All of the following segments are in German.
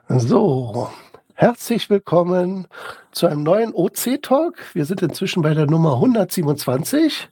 So, herzlich willkommen zu einem neuen OC-Talk. Wir sind inzwischen bei der Nummer 127.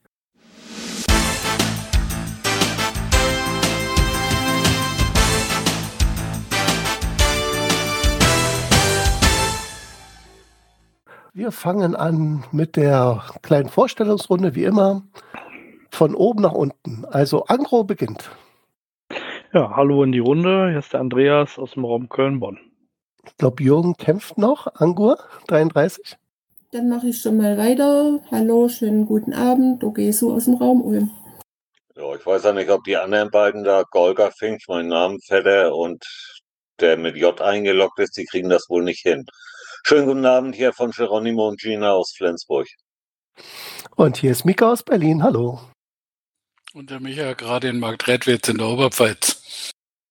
Wir fangen an mit der kleinen Vorstellungsrunde, wie immer, von oben nach unten. Also Angro beginnt. Ja, hallo in die Runde. Hier ist der Andreas aus dem Raum Köln-Bonn. Ich glaube, Jürgen kämpft noch. Angur, 33. Dann mache ich schon mal weiter. Hallo, schönen guten Abend. Ogesu aus dem Raum Ulm. Ja, ich weiß ja nicht, ob die anderen beiden da, Golga Fink, mein Namenvetter und der mit J eingeloggt ist, die kriegen das wohl nicht hin. Schönen guten Abend hier von Geronimo und Gina aus Flensburg. Und hier ist Mika aus Berlin. Hallo. Und der Micha gerade in Marktredwitz in der Oberpfalz.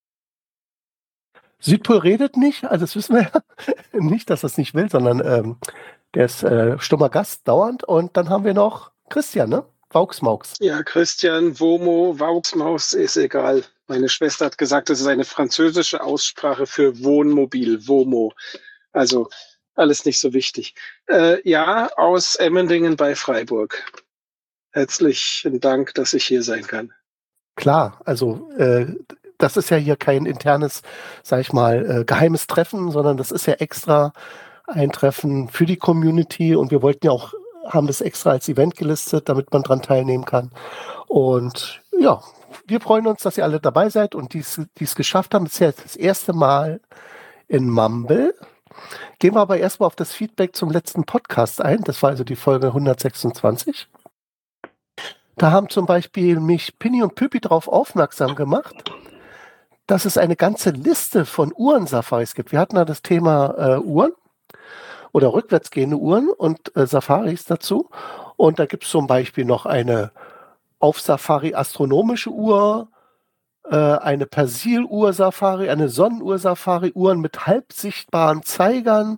Südpol redet nicht, also das wissen wir ja. Nicht, dass er es nicht will, sondern der ist stummer Gast dauernd. Und dann haben wir noch Christian, ne? Vauxmaux. Ja, Christian, Womo, Vauxmaux ist egal. Meine Schwester hat gesagt, das ist eine französische Aussprache für Wohnmobil, Womo. Also alles nicht so wichtig. Ja, aus Emmendingen bei Freiburg. Herzlichen Dank, dass ich hier sein kann. Klar, also das ist ja hier kein internes, sag ich mal, geheimes Treffen, sondern das ist ja extra ein Treffen für die Community und wir wollten ja auch, haben das extra als Event gelistet, damit man dran teilnehmen kann. Und ja, wir freuen uns, dass ihr alle dabei seid und die es geschafft haben. Das ist ja das erste Mal in Mumble. Gehen wir aber erstmal auf das Feedback zum letzten Podcast ein. Das war also die Folge 126. Da haben zum Beispiel mich Pinny und Püppi darauf aufmerksam gemacht, dass es eine ganze Liste von Uhrensafaris gibt. Wir hatten da das Thema Uhren oder rückwärtsgehende Uhren und Safaris dazu. Und da gibt es zum Beispiel noch eine auf Safari astronomische Uhr, eine Persil-Uhr-Safari, eine Sonnenuhr-Safari, Uhren mit halbsichtbaren Zeigern,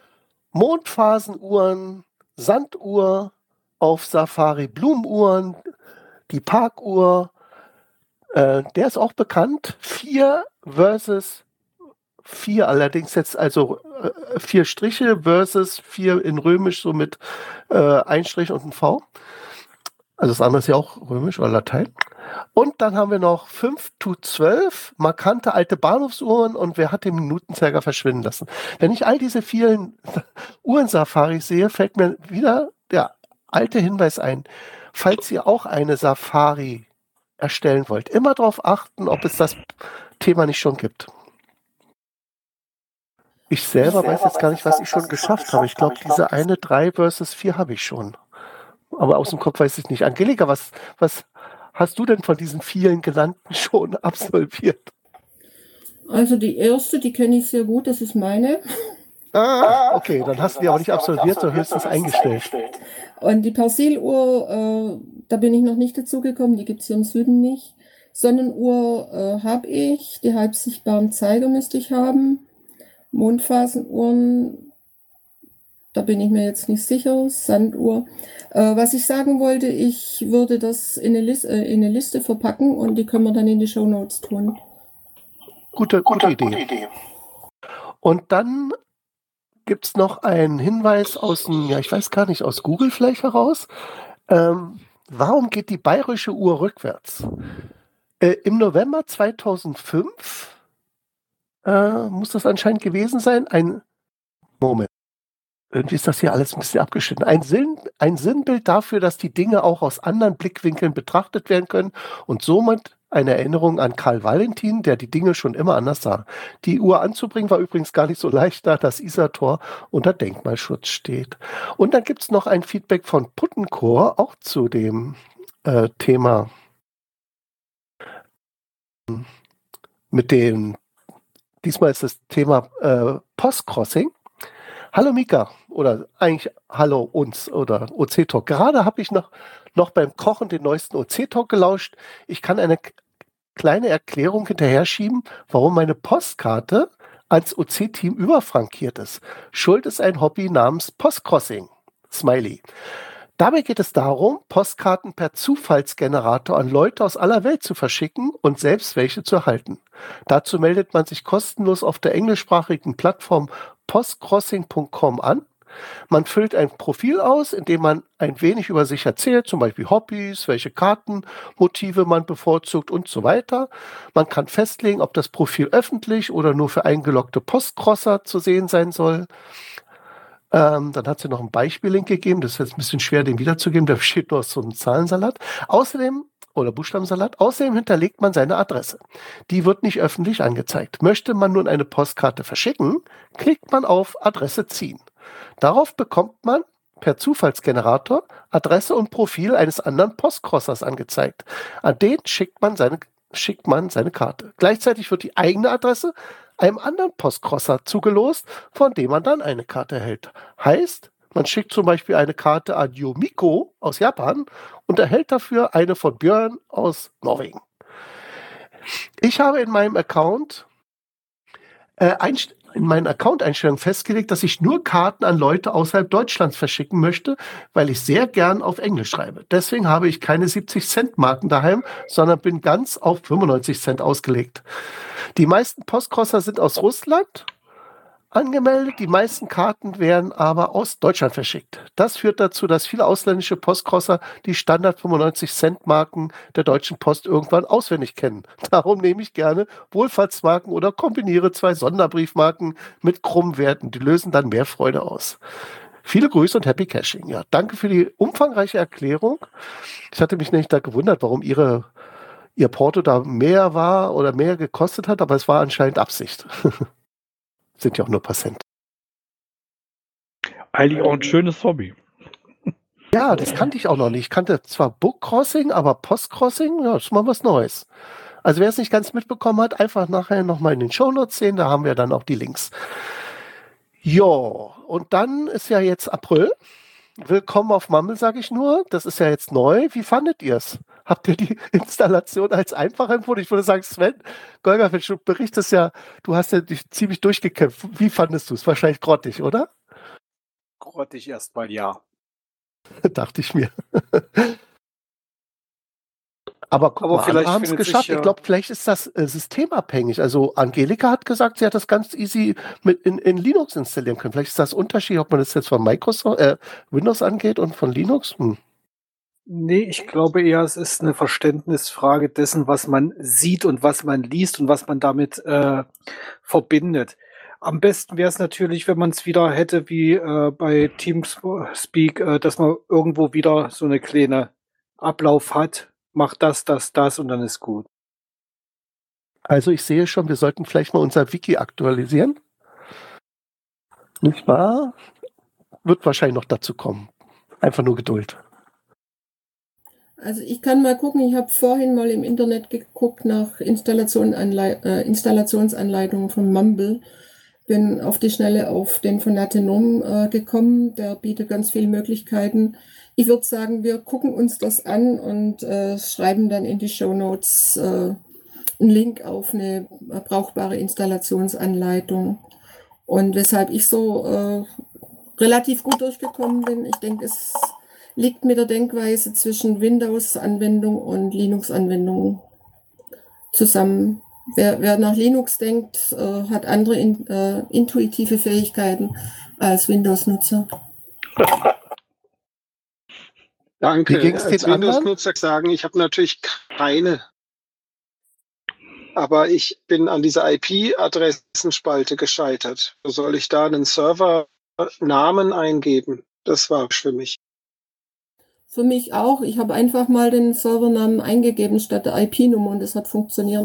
Mondphasenuhren, Sanduhr, auf Safari Blumenuhren, die Parkuhr, der ist auch bekannt, 4 versus 4, allerdings jetzt also 4 Striche versus 4 in römisch, so mit ein Strich und ein V. Also das andere ist ja auch römisch oder Latein. Und dann haben wir noch 5 to 12 markante alte Bahnhofsuhren und wer hat den Minutenzeiger verschwinden lassen. Wenn ich all diese vielen Uhrensafaris sehe, fällt mir wieder der alte Hinweis ein. Falls ihr auch eine Safari erstellen wollt, immer darauf achten, ob es das Thema nicht schon gibt. Ich selber weiß jetzt gar nicht, was ich schon geschafft habe. Ich glaube, diese eine 3 versus 4 habe ich schon. Aber aus dem Kopf weiß ich nicht. Angelika, was hast du denn von diesen vielen genannten schon absolviert? Also die erste, die kenne ich sehr gut, das ist meine. Okay, dann hast du die aber nicht absolviert, sondern höchstens eingestellt. Und die Persil-Uhr, da bin ich noch nicht dazu gekommen, die gibt es hier im Süden nicht. Sonnenuhr habe ich, die halbsichtbaren Zeiger müsste ich haben. Mondphasenuhren, da bin ich mir jetzt nicht sicher. Sanduhr. Was ich sagen wollte, ich würde das in eine Liste verpacken und die können wir dann in die Shownotes tun. Gute Idee. Und dann gibt es noch einen Hinweis aus dem, ja, ich weiß gar nicht, aus Google vielleicht heraus. Warum geht die bayerische Uhr rückwärts? Im November 2005 muss das anscheinend gewesen sein. Moment. Irgendwie ist das hier alles ein bisschen abgeschnitten. Ein Sinnbild dafür, dass die Dinge auch aus anderen Blickwinkeln betrachtet werden können und somit eine Erinnerung an Karl Valentin, der die Dinge schon immer anders sah. Die Uhr anzubringen war übrigens gar nicht so leicht, da das Isartor unter Denkmalschutz steht. Und dann gibt es noch ein Feedback von Puttenchor, auch zu dem Thema mit dem, diesmal ist das Thema Postcrossing. Hallo Mika, oder eigentlich hallo uns oder OC-Talk. Gerade habe ich noch beim Kochen den neuesten OC-Talk gelauscht. Ich kann eine kleine Erklärung hinterher schieben, warum meine Postkarte als OC-Team überfrankiert ist. Schuld ist ein Hobby namens Postcrossing. Smiley. Dabei geht es darum, Postkarten per Zufallsgenerator an Leute aus aller Welt zu verschicken und selbst welche zu erhalten. Dazu meldet man sich kostenlos auf der englischsprachigen Plattform postcrossing.com an. Man füllt ein Profil aus, in dem man ein wenig über sich erzählt, zum Beispiel Hobbys, welche Kartenmotive man bevorzugt und so weiter. Man kann festlegen, ob das Profil öffentlich oder nur für eingeloggte Postcrosser zu sehen sein soll. Dann hat sie noch einen Beispiellink gegeben, das ist jetzt ein bisschen schwer, den wiederzugeben, da besteht nur aus so einem Zahlensalat. Oder Buchstabensalat. Außerdem hinterlegt man seine Adresse. Die wird nicht öffentlich angezeigt. Möchte man nun eine Postkarte verschicken, klickt man auf Adresse ziehen. Darauf bekommt man per Zufallsgenerator Adresse und Profil eines anderen Postcrossers angezeigt. An den schickt man seine Karte. Gleichzeitig wird die eigene Adresse einem anderen Postcrosser zugelost, von dem man dann eine Karte erhält. Heißt, man schickt zum Beispiel eine Karte an Yumiko aus Japan und erhält dafür eine von Björn aus Norwegen. Ich habe in meinen Account-Einstellungen festgelegt, dass ich nur Karten an Leute außerhalb Deutschlands verschicken möchte, weil ich sehr gern auf Englisch schreibe. Deswegen habe ich keine 70-Cent-Marken daheim, sondern bin ganz auf 95 Cent ausgelegt. Die meisten Postcrosser sind aus Russland angemeldet, die meisten Karten werden aber aus Deutschland verschickt. Das führt dazu, dass viele ausländische Postcrosser die Standard 95-Cent-Marken der Deutschen Post irgendwann auswendig kennen. Darum nehme ich gerne Wohlfahrtsmarken oder kombiniere 2 Sonderbriefmarken mit krummen Werten. Die lösen dann mehr Freude aus. Viele Grüße und Happy Caching. Ja, danke für die umfangreiche Erklärung. Ich hatte mich nämlich da gewundert, warum ihr Porto da mehr war oder mehr gekostet hat, aber es war anscheinend Absicht. Sind ja auch nur Passent. Eigentlich auch ein schönes Hobby. Ja, das kannte ich auch noch nicht. Ich kannte zwar Bookcrossing, aber Postcrossing, ja, das ist mal was Neues. Also wer es nicht ganz mitbekommen hat, einfach nachher nochmal in den Shownotes sehen, da haben wir dann auch die Links. Jo, und dann ist ja jetzt April. Willkommen auf Mumble, sage ich nur. Das ist ja jetzt neu. Wie fandet ihr es? Habt ihr die Installation als einfach empfunden? Ich würde sagen, Sven, Golgafeld, du berichtest ja, du hast ja dich ziemlich durchgekämpft. Wie fandest du es? Wahrscheinlich grottig, oder? Grottig erstmal, ja. Dachte ich mir. Aber guck mal, vielleicht andere haben es findet geschafft. sich ja- Ich glaube, vielleicht ist das systemabhängig. Also Angelika hat gesagt, sie hat das ganz easy in Linux installieren können. Vielleicht ist das Unterschied, ob man das jetzt von Windows angeht und von Linux. Nee, ich glaube eher, es ist eine Verständnisfrage dessen, was man sieht und was man liest und was man damit verbindet. Am besten wäre es natürlich, wenn man es wieder hätte wie bei Teamspeak, dass man irgendwo wieder so eine kleine Ablauf hat. Macht das und dann ist gut. Also ich sehe schon, wir sollten vielleicht mal unser Wiki aktualisieren. Nicht wahr? Wird wahrscheinlich noch dazu kommen. Einfach nur Geduld. Also ich kann mal gucken, ich habe vorhin mal im Internet geguckt nach Installationsanleitungen von Mumble. Bin auf die Schnelle auf den von Natenom gekommen, der bietet ganz viele Möglichkeiten. Ich würde sagen, wir gucken uns das an und schreiben dann in die Shownotes einen Link auf eine brauchbare Installationsanleitung. Und weshalb ich so relativ gut durchgekommen bin, ich denke, es liegt mit der Denkweise zwischen Windows-Anwendung und Linux-Anwendung zusammen. Wer nach Linux denkt, hat andere intuitive Fähigkeiten als Windows-Nutzer. Danke. Wie ging's Als den anderen? Windows-Nutzer sagen, ich habe natürlich keine. Aber ich bin an dieser IP-Adressenspalte gescheitert. Wo soll ich da einen Servernamen eingeben? Das war für mich. Für mich auch. Ich habe einfach mal den Servernamen eingegeben statt der IP-Nummer und das hat funktioniert.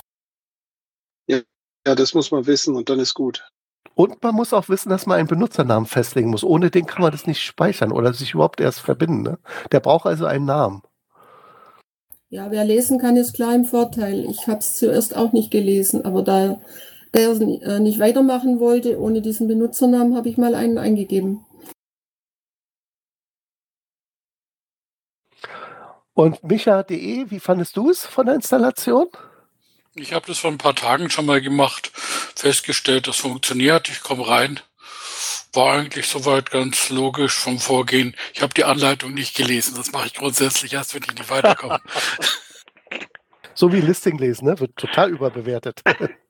Ja, das muss man wissen und dann ist gut. Und man muss auch wissen, dass man einen Benutzernamen festlegen muss. Ohne den kann man das nicht speichern oder sich überhaupt erst verbinden. Ne? Der braucht also einen Namen. Ja, wer lesen kann, ist klar im Vorteil. Ich habe es zuerst auch nicht gelesen, aber da er nicht weitermachen wollte ohne diesen Benutzernamen, habe ich mal einen eingegeben. Und Micha.de, wie fandest du es von der Installation? Ich habe das vor ein paar Tagen schon mal gemacht, festgestellt, das funktioniert. Ich komme rein war eigentlich soweit ganz logisch vom Vorgehen. Ich habe die Anleitung nicht gelesen. Das mache ich grundsätzlich erst, wenn ich nicht weiterkomme. So wie Listing lesen, ne? Wird total überbewertet.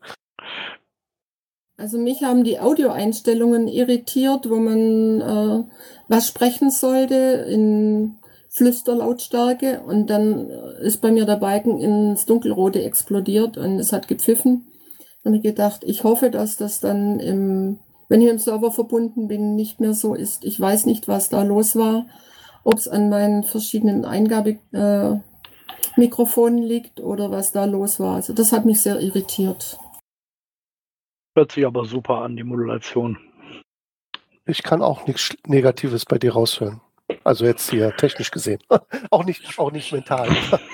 Also mich haben die Audioeinstellungen irritiert, wo man was sprechen sollte in Flüsterlautstärke und dann ist bei mir der Balken ins Dunkelrote explodiert und es hat gepfiffen. Und ich gedacht, ich hoffe, dass das dann wenn ich im Server verbunden bin, nicht mehr so ist. Ich weiß nicht, was da los war, ob es an meinen verschiedenen Eingabemikrofonen liegt oder was da los war. Also das hat mich sehr irritiert. Hört sich aber super an, die Modulation. Ich kann auch nichts Negatives bei dir raushören. Also jetzt hier technisch gesehen. auch nicht mental.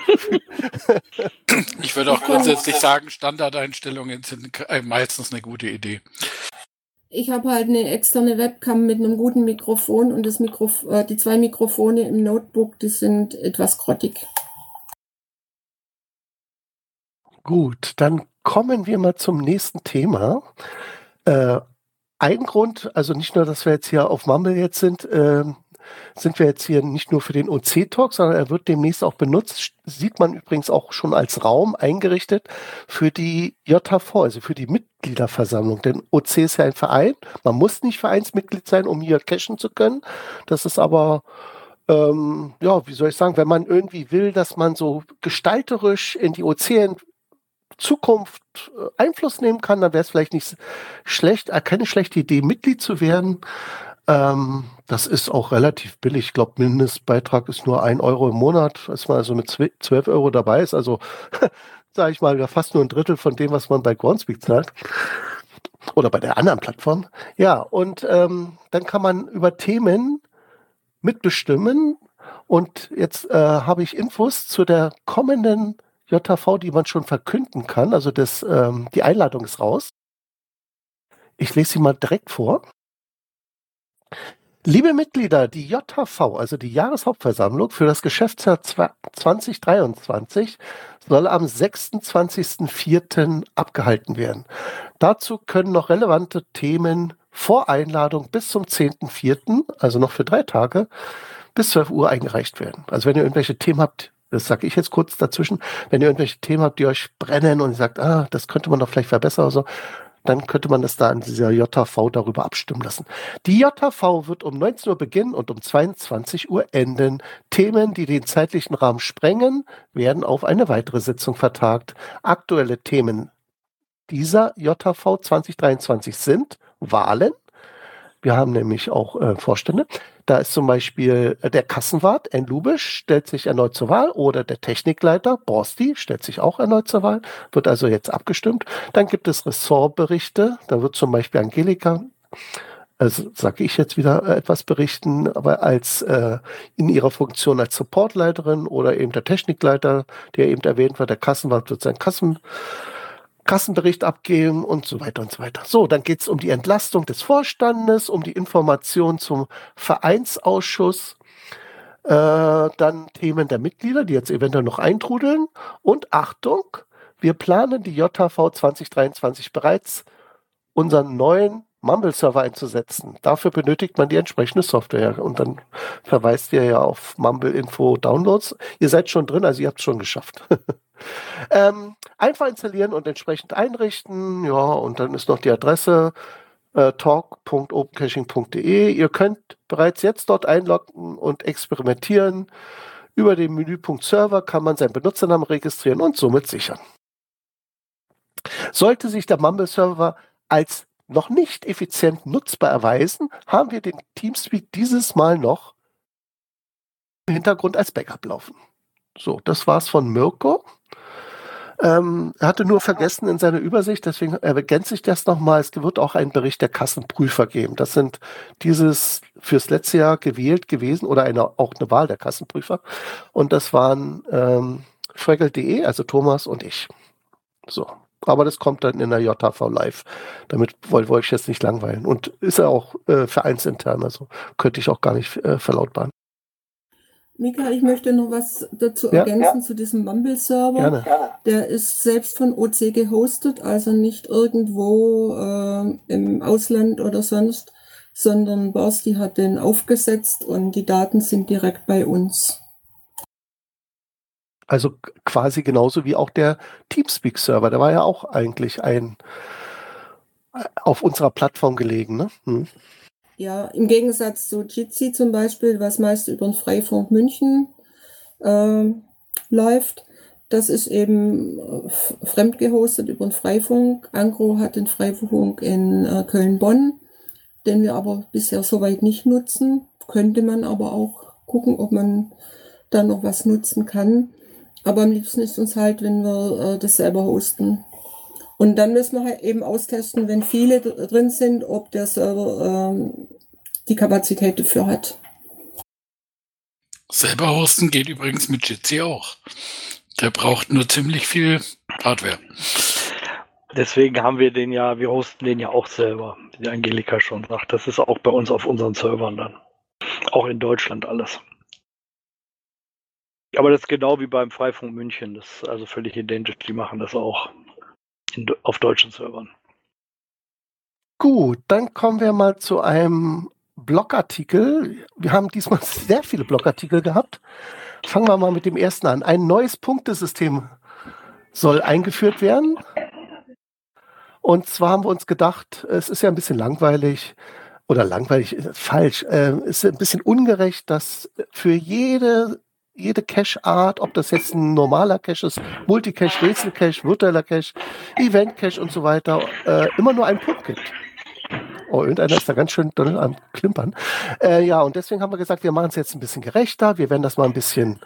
Ich würde auch grundsätzlich sagen, Standardeinstellungen sind meistens eine gute Idee. Ich habe halt eine externe Webcam mit einem guten Mikrofon und die 2 Mikrofone im Notebook, die sind etwas grottig. Gut, dann kommen wir mal zum nächsten Thema. Ein Grund, also nicht nur, dass wir jetzt hier auf Mumble jetzt sind wir jetzt hier nicht nur für den OC-Talk, sondern er wird demnächst auch benutzt, sieht man übrigens auch schon als Raum eingerichtet für die JHV, also für die Mitgliederversammlung. Denn OC ist ja ein Verein, man muss nicht Vereinsmitglied sein, um hier cashen zu können. Das ist aber, wie soll ich sagen, wenn man irgendwie will, dass man so gestalterisch in die OC Zukunft Einfluss nehmen kann, dann wäre es vielleicht nicht schlecht, keine schlechte Idee, Mitglied zu werden. Das ist auch relativ billig. Ich glaube, Mindestbeitrag ist nur 1 Euro im Monat, dass man also mit 12 Euro dabei ist. Also, sage ich mal, fast nur ein Drittel von dem, was man bei Groundspeak zahlt. Oder bei der anderen Plattform. Ja, und dann kann man über Themen mitbestimmen. Und jetzt habe ich Infos zu der kommenden JHV, die man schon verkünden kann. Also die Einladung ist raus. Ich lese sie mal direkt vor. Liebe Mitglieder, die JHV, also die Jahreshauptversammlung für das Geschäftsjahr 2023, soll am 26.04. abgehalten werden. Dazu können noch relevante Themen vor Einladung bis zum 10.04., also noch für 3 Tage, bis 12 Uhr eingereicht werden. Also wenn ihr irgendwelche Themen habt, das sage ich jetzt kurz dazwischen, wenn ihr irgendwelche Themen habt, die euch brennen und ihr sagt, das könnte man doch vielleicht verbessern oder so, dann könnte man das da in dieser JHV darüber abstimmen lassen. Die JHV wird um 19 Uhr beginnen und um 22 Uhr enden. Themen, die den zeitlichen Rahmen sprengen, werden auf eine weitere Sitzung vertagt. Aktuelle Themen dieser JHV 2023 sind Wahlen. Wir haben nämlich auch Vorstände. Da ist zum Beispiel der Kassenwart, N. Lubisch, stellt sich erneut zur Wahl, oder der Technikleiter, Borsti, stellt sich auch erneut zur Wahl, wird also jetzt abgestimmt. Dann gibt es Ressortberichte, da wird zum Beispiel Angelika, also sage ich jetzt wieder etwas berichten, aber in ihrer Funktion als Supportleiterin, oder eben der Technikleiter, der eben erwähnt wird, der Kassenwart wird seinen Kassenbericht abgeben und so weiter und so weiter. So, dann geht es um die Entlastung des Vorstandes, um die Information zum Vereinsausschuss, dann Themen der Mitglieder, die jetzt eventuell noch eintrudeln. Und Achtung, wir planen die JHV 2023 bereits, unseren neuen Mumble-Server einzusetzen. Dafür benötigt man die entsprechende Software. Und dann verweist ihr ja auf Mumble-Info-Downloads. Ihr seid schon drin, also ihr habt es schon geschafft. Einfach installieren und entsprechend einrichten. Ja, und dann ist noch die Adresse talk.opencaching.de. Ihr könnt bereits jetzt dort einloggen und experimentieren. Über den Menüpunkt Server kann man seinen Benutzernamen registrieren und somit sichern. Sollte sich der Mumble-Server als noch nicht effizient nutzbar erweisen, haben wir den Teamspeak dieses Mal noch im Hintergrund als Backup laufen. So, das war's von Mirko. Er hatte nur vergessen in seiner Übersicht, deswegen ergänze ich das nochmal. Es wird auch einen Bericht der Kassenprüfer geben. Das sind dieses fürs letzte Jahr gewählt gewesen oder auch eine Wahl der Kassenprüfer. Und das waren Fraggle.de, also Thomas und ich. So. Aber das kommt dann in der JHV live. Damit wollte ich jetzt nicht langweilen. Und ist ja auch vereinsintern, also könnte ich auch gar nicht verlautbaren. Mika, ich möchte noch was dazu ergänzen zu diesem Mumble-Server. Gerne. Der ist selbst von OC gehostet, also nicht irgendwo im Ausland oder sonst, sondern Basti hat den aufgesetzt und die Daten sind direkt bei uns. Also quasi genauso wie auch der Teamspeak-Server, der war ja auch eigentlich auf unserer Plattform gelegen, ne? Ja, im Gegensatz zu Jitsi zum Beispiel, was meist über den Freifunk München läuft, das ist eben fremd gehostet über den Freifunk. Angro hat den Freifunk in Köln-Bonn, den wir aber bisher soweit nicht nutzen. Könnte man aber auch gucken, ob man da noch was nutzen kann. Aber am liebsten ist uns halt, wenn wir das selber hosten. Und dann müssen wir halt eben austesten, wenn viele drin sind, ob der Server die Kapazität dafür hat. Selber hosten geht übrigens mit Jitsi auch. Der braucht nur ziemlich viel Hardware. Deswegen wir hosten den ja auch selber, wie Angelika schon sagt. Das ist auch bei uns auf unseren Servern dann. Auch in Deutschland alles. Aber das ist genau wie beim Freifunk München. Das ist also völlig identisch. Die machen das auch auf deutschen Servern. Gut, dann kommen wir mal zu einem Blogartikel. Wir haben diesmal sehr viele Blogartikel gehabt. Fangen wir mal mit dem ersten an. Ein neues Punktesystem soll eingeführt werden. Und zwar haben wir uns gedacht, es ist ja ein bisschen langweilig, oder langweilig ist falsch, ist ein bisschen ungerecht, dass für jede Cache-Art, ob das jetzt ein normaler Cache ist, Multicache, Rätsel-Cache, virtueller Cache, Event-Cache und so weiter, immer nur einen Punkt gibt. Oh, irgendeiner ist da ganz schön doll am Klimpern. Ja, und deswegen haben wir gesagt, wir machen es jetzt ein bisschen gerechter. Wir werden das mal ein bisschen,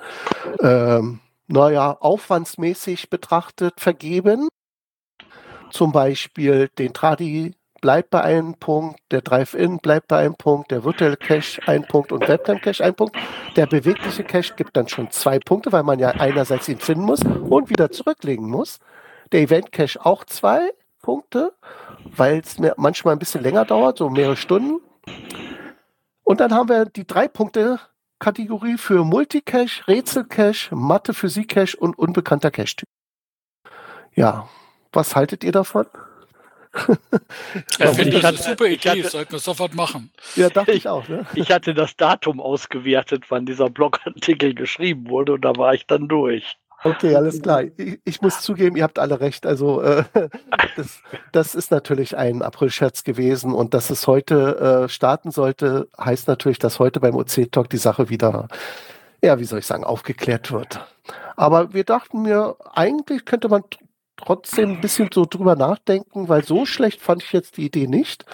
aufwandsmäßig betrachtet vergeben. Zum Beispiel den Tradi bleibt bei einem Punkt, der Drive-In bleibt bei einem Punkt, der virtuelle Cache ein Punkt und Webcam-Cache ein Punkt. Der bewegliche Cache gibt dann schon 2 Punkte, weil man ja einerseits ihn finden muss und wieder zurücklegen muss. Der Event-Cache auch 2 Punkte, weil es manchmal ein bisschen länger dauert, so mehrere Stunden. Und dann haben wir die 3-Punkte-Kategorie für Multicache, Rätsel-Cache, Mathe-Physik-Cache und unbekannter Cache-Typ. Ja, was haltet ihr davon? Ich finde das eine super Idee, das sollten wir sofort machen. Ja, dachte ich auch. Ne? Ich hatte das Datum ausgewertet, wann dieser Blogartikel geschrieben wurde, und da war ich dann durch. Okay, alles klar. Ich muss zugeben, ihr habt alle recht. Also das ist natürlich ein Aprilscherz gewesen, und dass es heute starten sollte, heißt natürlich, dass heute beim OC-Talk die Sache wieder, ja, wie soll ich sagen, aufgeklärt wird. Aber wir dachten mir, eigentlich könnte man trotzdem ein bisschen so drüber nachdenken, weil so schlecht fand ich jetzt die Idee nicht.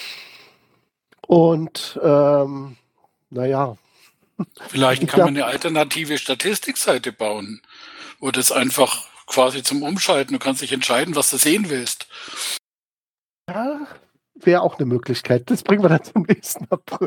Und naja. Vielleicht kann man eine alternative Statistikseite bauen, wo das einfach quasi zum Umschalten, du kannst dich entscheiden, was du sehen willst. Ja, wäre auch eine Möglichkeit. Das bringen wir dann zum nächsten April.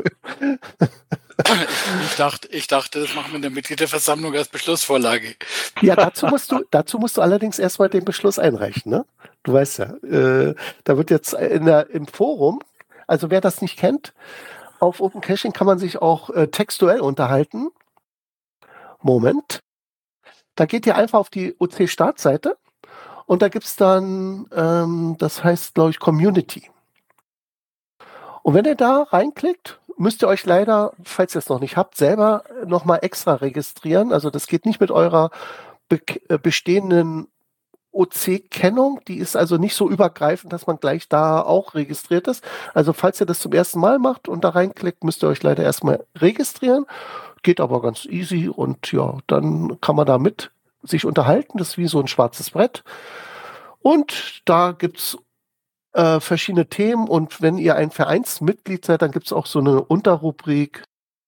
Ich dachte, das machen wir in der Mitgliederversammlung als Beschlussvorlage. Ja, dazu musst du allerdings erstmal den Beschluss einreichen, ne? Du weißt ja, da wird jetzt im Forum, also wer das nicht kennt, auf Open Caching kann man sich auch textuell unterhalten. Moment. Da geht ihr einfach auf die OC-Startseite und da gibt es dann, das heißt, glaube ich, Community. Und wenn ihr da reinklickt, müsst ihr euch leider, falls ihr es noch nicht habt, selber nochmal extra registrieren. Also das geht nicht mit eurer bestehenden OC-Kennung. Die ist also nicht so übergreifend, dass man gleich da auch registriert ist. Also falls ihr das zum ersten Mal macht und da reinklickt, müsst ihr euch leider erstmal registrieren. Geht aber ganz easy, und ja, dann kann man da mit sich unterhalten. Das ist wie so ein schwarzes Brett. Und da gibt es verschiedene Themen, und wenn ihr ein Vereinsmitglied seid, dann gibt es auch so eine Unterrubrik,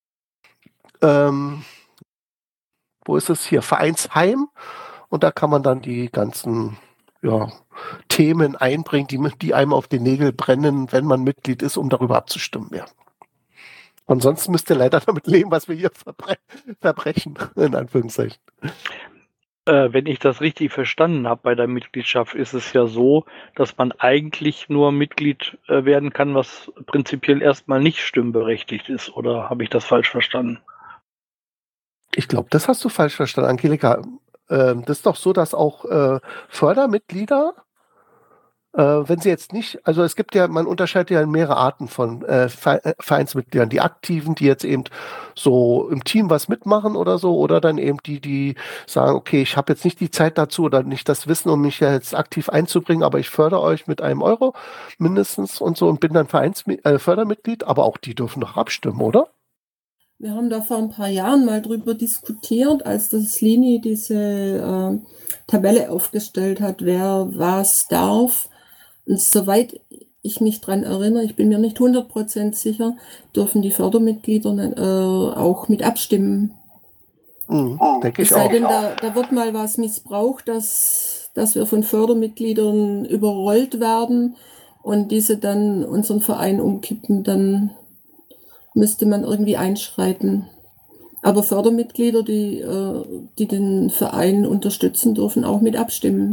wo ist es hier? Vereinsheim, und da kann man dann die ganzen Themen einbringen, die einem auf den Nägel brennen, wenn man Mitglied ist, um darüber abzustimmen. Ja. Ansonsten müsst ihr leider damit leben, was wir hier verbrechen, in Anführungszeichen. Wenn ich das richtig verstanden habe, bei der Mitgliedschaft ist es ja so, dass man eigentlich nur Mitglied werden kann, was prinzipiell erstmal nicht stimmberechtigt ist. Oder habe ich das falsch verstanden? Ich glaube, das hast du falsch verstanden, Angelika. Das ist doch so, dass auch Fördermitglieder Wenn sie jetzt nicht, also es gibt ja, man unterscheidet ja in mehrere Arten von Vereinsmitgliedern. Die Aktiven, die jetzt eben so im Team was mitmachen oder so, oder dann eben die sagen, okay, ich habe jetzt nicht die Zeit dazu oder nicht das Wissen, um mich ja jetzt aktiv einzubringen, aber ich fördere euch mit einem Euro mindestens und so und bin dann Fördermitglied, aber auch die dürfen doch abstimmen, oder? Wir haben da vor ein paar Jahren mal drüber diskutiert, als das Lini diese Tabelle aufgestellt hat, wer was darf. Und soweit ich mich dran erinnere, ich bin mir nicht 100% sicher, dürfen die Fördermitglieder auch mit abstimmen. Denke ich Es sei auch. denn, da wird mal was missbraucht, dass wir von Fördermitgliedern überrollt werden und diese dann unseren Verein umkippen, dann müsste man irgendwie einschreiten. Aber Fördermitglieder, die den Verein unterstützen, dürfen auch mit abstimmen.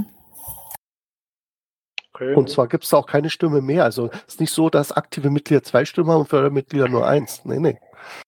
Okay. Und zwar gibt es auch keine Stimme mehr. Also es ist nicht so, dass aktive Mitglieder 2 Stimmen haben und Fördermitglieder nur 1. Nee.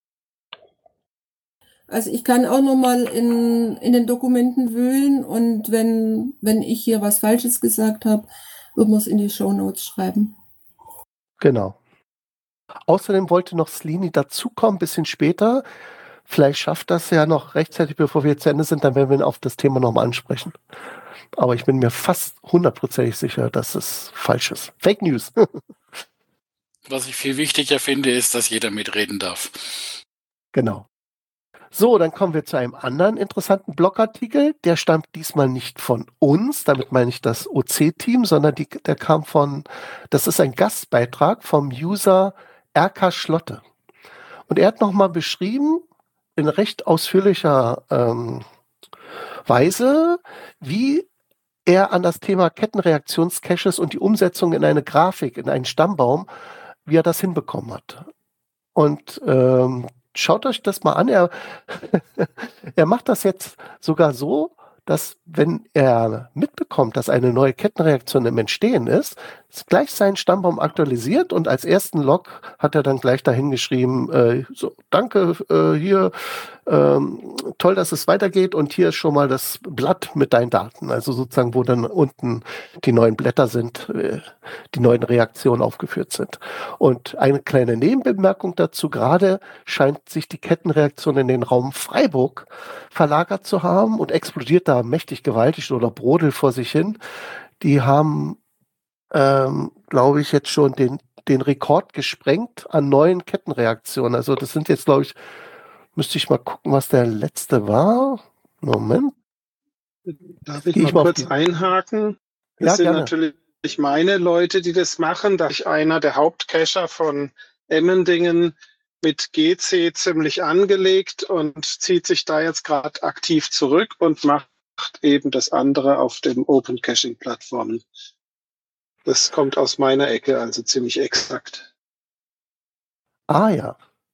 Also ich kann auch nochmal in den Dokumenten wühlen und wenn ich hier was Falsches gesagt habe, würden wir es in die Shownotes schreiben. Genau. Außerdem wollte noch Slini dazukommen, ein bisschen später. Vielleicht schafft das ja noch rechtzeitig, bevor wir zu Ende sind, dann werden wir ihn auf das Thema nochmal ansprechen. Aber ich bin mir fast 100%ig sicher, dass es falsch ist. Fake News. Was ich viel wichtiger finde, ist, dass jeder mitreden darf. Genau. So, dann kommen wir zu einem anderen interessanten Blogartikel. Der stammt diesmal nicht von uns, damit meine ich das OC-Team, sondern der kam das ist ein Gastbeitrag vom User RK Schlotte. Und er hat nochmal beschrieben, in recht ausführlicher Weise, wie er an das Thema Kettenreaktionscaches und die Umsetzung in eine Grafik, in einen Stammbaum, wie er das hinbekommen hat. Und schaut euch das mal an. Er macht das jetzt sogar so, dass wenn er mitbekommt, dass eine neue Kettenreaktion im Entstehen ist gleich seinen Stammbaum aktualisiert und als ersten Log hat er dann gleich dahin geschrieben, so, danke, hier, toll, dass es weitergeht und hier ist schon mal das Blatt mit deinen Daten, also sozusagen, wo dann unten die neuen Blätter sind, die neuen Reaktionen aufgeführt sind. Und eine kleine Nebenbemerkung dazu, gerade scheint sich die Kettenreaktion in den Raum Freiburg verlagert zu haben und explodiert da mächtig gewaltig oder brodelt vor sich hin. Die haben, glaube ich, jetzt schon den Rekord gesprengt an neuen Kettenreaktionen. Also das sind jetzt, glaube ich, müsste ich mal gucken, was der letzte war. Moment. Darf ich mal kurz einhaken? Das sind gerne. natürlich meine Leute, die das machen. Da ist einer der Hauptcacher von Emmendingen mit GC ziemlich angelegt und zieht sich da jetzt gerade aktiv zurück und macht eben das andere auf den Open Caching Plattformen. Das kommt aus meiner Ecke, also ziemlich exakt. Ah ja.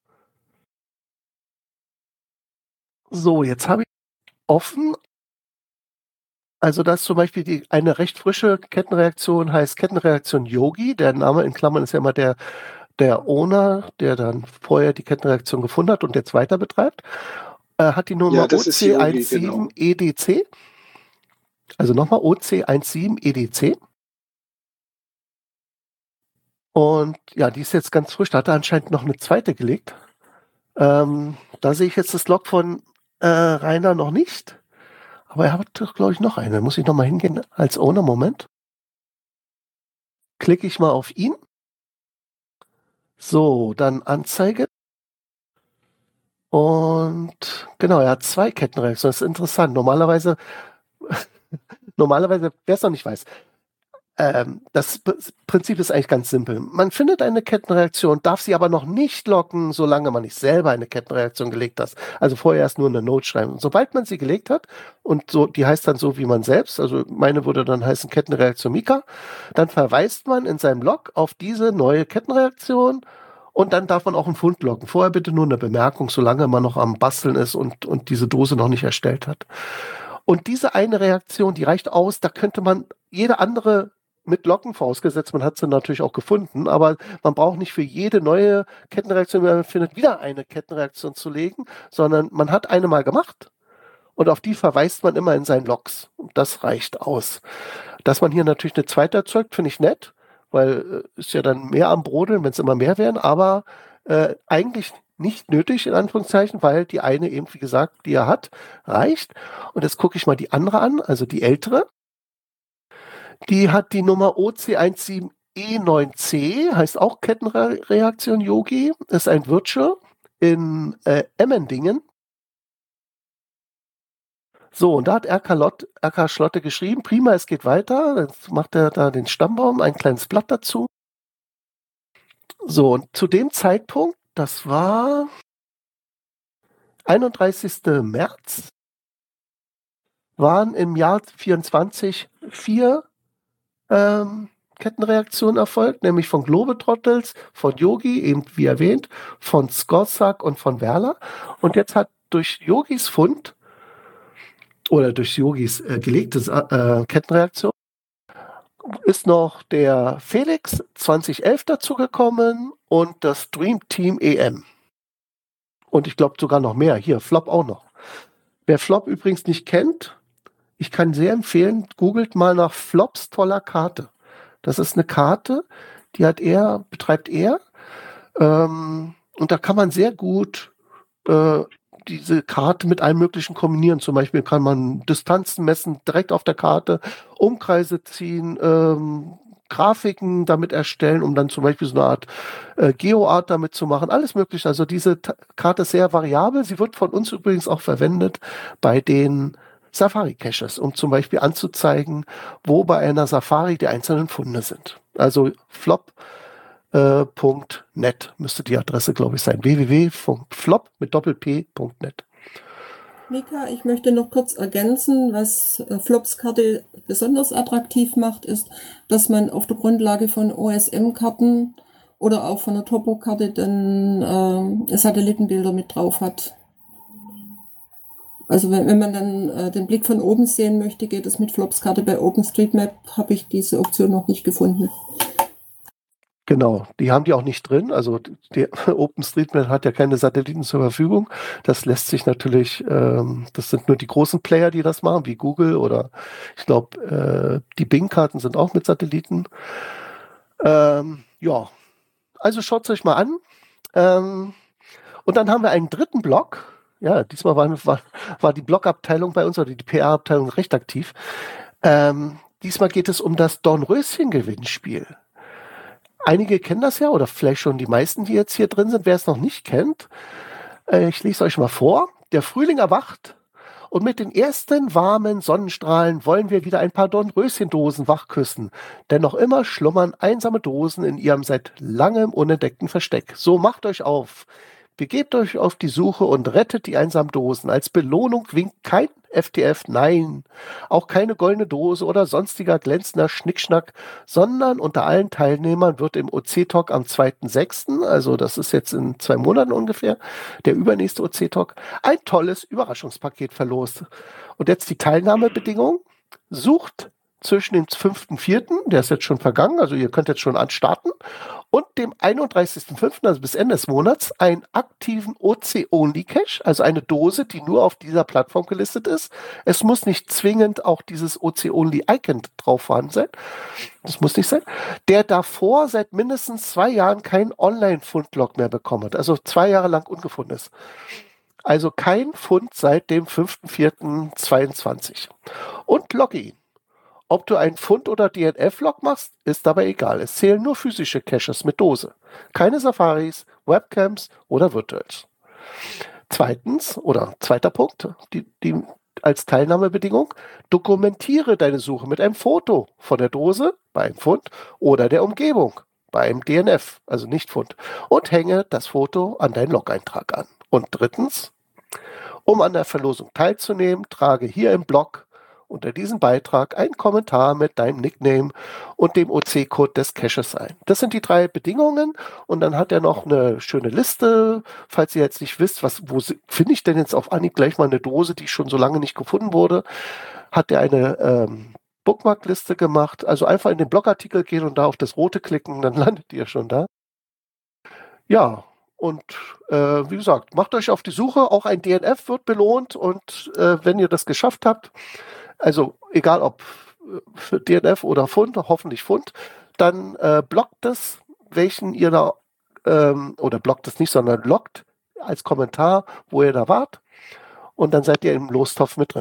So, jetzt habe ich offen. Also das ist zum Beispiel eine recht frische Kettenreaktion, heißt Kettenreaktion Yogi. Der Name in Klammern ist ja immer der Owner, der dann vorher die Kettenreaktion gefunden hat und jetzt weiter betreibt. Hat die Nummer OC17EDC. Also nochmal OC17EDC. Und ja, die ist jetzt ganz frisch. Da hat er anscheinend noch eine zweite gelegt. Da sehe ich jetzt das Log von Rainer noch nicht. Aber er hat doch, glaube ich, noch eine. Da muss ich nochmal hingehen als Owner. Moment. Klicke ich mal auf ihn. So, dann Anzeige. Und genau, er hat 2 Kettenreaktionen. Das ist interessant. Normalerweise, wer es noch nicht weiß, das Prinzip ist eigentlich ganz simpel. Man findet eine Kettenreaktion, darf sie aber noch nicht locken, solange man nicht selber eine Kettenreaktion gelegt hat. Also vorher erst nur eine Note schreiben. Und sobald man sie gelegt hat, und so, die heißt dann so wie man selbst, also meine würde dann heißen Kettenreaktion Mika, dann verweist man in seinem Log auf diese neue Kettenreaktion und dann darf man auch einen Fund loggen. Vorher bitte nur eine Bemerkung, solange man noch am Basteln ist und diese Dose noch nicht erstellt hat. Und diese eine Reaktion, die reicht aus, da könnte man jede andere mit Locken, vorausgesetzt, man hat sie natürlich auch gefunden, aber man braucht nicht für jede neue Kettenreaktion, die man findet, wieder eine Kettenreaktion zu legen, sondern man hat eine mal gemacht und auf die verweist man immer in seinen Logs. Und das reicht aus. Dass man hier natürlich eine zweite erzeugt, finde ich nett, weil ist ja dann mehr am Brodeln, wenn es immer mehr werden, aber eigentlich nicht nötig, in Anführungszeichen, weil die eine eben, wie gesagt, die er hat, reicht. Und jetzt gucke ich mal die andere an, also die ältere. Die hat die Nummer OC17E9C, heißt auch Kettenreaktion Yogi, ist ein Virtual in Emmendingen. So, und da hat RK Schlotte geschrieben, prima, es geht weiter. Jetzt macht er da den Stammbaum, ein kleines Blatt dazu. So, und zu dem Zeitpunkt, das war 31. März, waren im Jahr 24 4 Kettenreaktionen erfolgt, nämlich von Globetrotters, von Yogi, eben wie erwähnt, von Skorsak und von Werler. Und jetzt hat durch Yogis Fund oder durch Yogis gelegte Kettenreaktion ist noch der Felix 2011 dazugekommen und das Dream Team EM. Und ich glaube sogar noch mehr. Hier, Flop auch noch. Wer Flop übrigens nicht kennt, ich kann sehr empfehlen, googelt mal nach Flops toller Karte. Das ist eine Karte, die betreibt er. Und da kann man sehr gut diese Karte mit allem Möglichen kombinieren. Zum Beispiel kann man Distanzen messen, direkt auf der Karte, Umkreise ziehen, Grafiken damit erstellen, um dann zum Beispiel so eine Art Geoart damit zu machen. Alles Mögliche. Also diese Karte ist sehr variabel. Sie wird von uns übrigens auch verwendet bei den Safari-Caches, um zum Beispiel anzuzeigen, wo bei einer Safari die einzelnen Funde sind. Also flop.net müsste die Adresse, glaube ich, sein. www.flop mit Doppel-P.net. Mika, ich möchte noch kurz ergänzen, was Flops Karte besonders attraktiv macht, ist, dass man auf der Grundlage von OSM-Karten oder auch von der Topo-Karte dann Satellitenbilder mit drauf hat. Also wenn man dann den Blick von oben sehen möchte, geht es mit Flops Karte. Bei OpenStreetMap habe ich diese Option noch nicht gefunden. Genau, die haben die auch nicht drin. Also die OpenStreetMap hat ja keine Satelliten zur Verfügung. Das lässt sich natürlich, das sind nur die großen Player, die das machen, wie Google oder ich glaube, die Bing-Karten sind auch mit Satelliten. Ja, also schaut es euch mal an. Und dann haben wir einen dritten Block. Ja, diesmal war die Blogabteilung bei uns oder die PR-Abteilung recht aktiv. Diesmal geht es um das Dornröschen-Gewinnspiel. Einige kennen das ja oder vielleicht schon die meisten, die jetzt hier drin sind. Wer es noch nicht kennt, ich lese euch mal vor. Der Frühling erwacht und mit den ersten warmen Sonnenstrahlen wollen wir wieder ein paar Dornröschendosen wachküssen. Denn noch immer schlummern einsame Dosen in ihrem seit langem unentdeckten Versteck. So macht euch auf. Begebt euch auf die Suche und rettet die einsamen Dosen. Als Belohnung winkt kein FTF, nein, auch keine goldene Dose oder sonstiger glänzender Schnickschnack, sondern unter allen Teilnehmern wird im OC-Talk am 2.6., also das ist jetzt in 2 Monaten ungefähr, der übernächste OC-Talk, ein tolles Überraschungspaket verlost. Und jetzt die Teilnahmebedingung. Sucht zwischen dem 5.4., der ist jetzt schon vergangen, also ihr könnt jetzt schon anstarten, und dem 31.5., also bis Ende des Monats, einen aktiven OC-Only-Cache, also eine Dose, die nur auf dieser Plattform gelistet ist. Es muss nicht zwingend auch dieses OC-Only-Icon drauf vorhanden sein. Das muss nicht sein. Der davor seit mindestens 2 Jahren keinen Online-Fundlog mehr bekommen hat, also 2 Jahre lang ungefunden ist. Also kein Fund seit dem 5.4.22. Und Login. Ob du einen Fund oder DNF-Log machst, ist dabei egal. Es zählen nur physische Caches mit Dose. Keine Safaris, Webcams oder Virtuals. Zweiter Punkt, die als Teilnahmebedingung, dokumentiere deine Suche mit einem Foto von der Dose bei einem Fund oder der Umgebung bei einem DNF, also nicht Fund, und hänge das Foto an deinen Log-Eintrag an. Und 3, um an der Verlosung teilzunehmen, trage hier im Blog unter diesem Beitrag einen Kommentar mit deinem Nickname und dem OC-Code des Caches ein. Das sind die 3 Bedingungen und dann hat er noch eine schöne Liste, falls ihr jetzt nicht wisst, wo finde ich denn jetzt auf Anhieb gleich mal eine Dose, die schon so lange nicht gefunden wurde, hat er eine Bookmark-Liste gemacht, also einfach in den Blogartikel gehen und da auf das rote klicken, dann landet ihr schon da. Ja, und wie gesagt, macht euch auf die Suche, auch ein DNF wird belohnt und wenn ihr das geschafft habt, also egal ob für DNF oder Pfund, hoffentlich Pfund, dann blockt es, welchen ihr da, oder blockt es nicht, sondern loggt als Kommentar, wo ihr da wart, und dann seid ihr im Lostopf mit drin.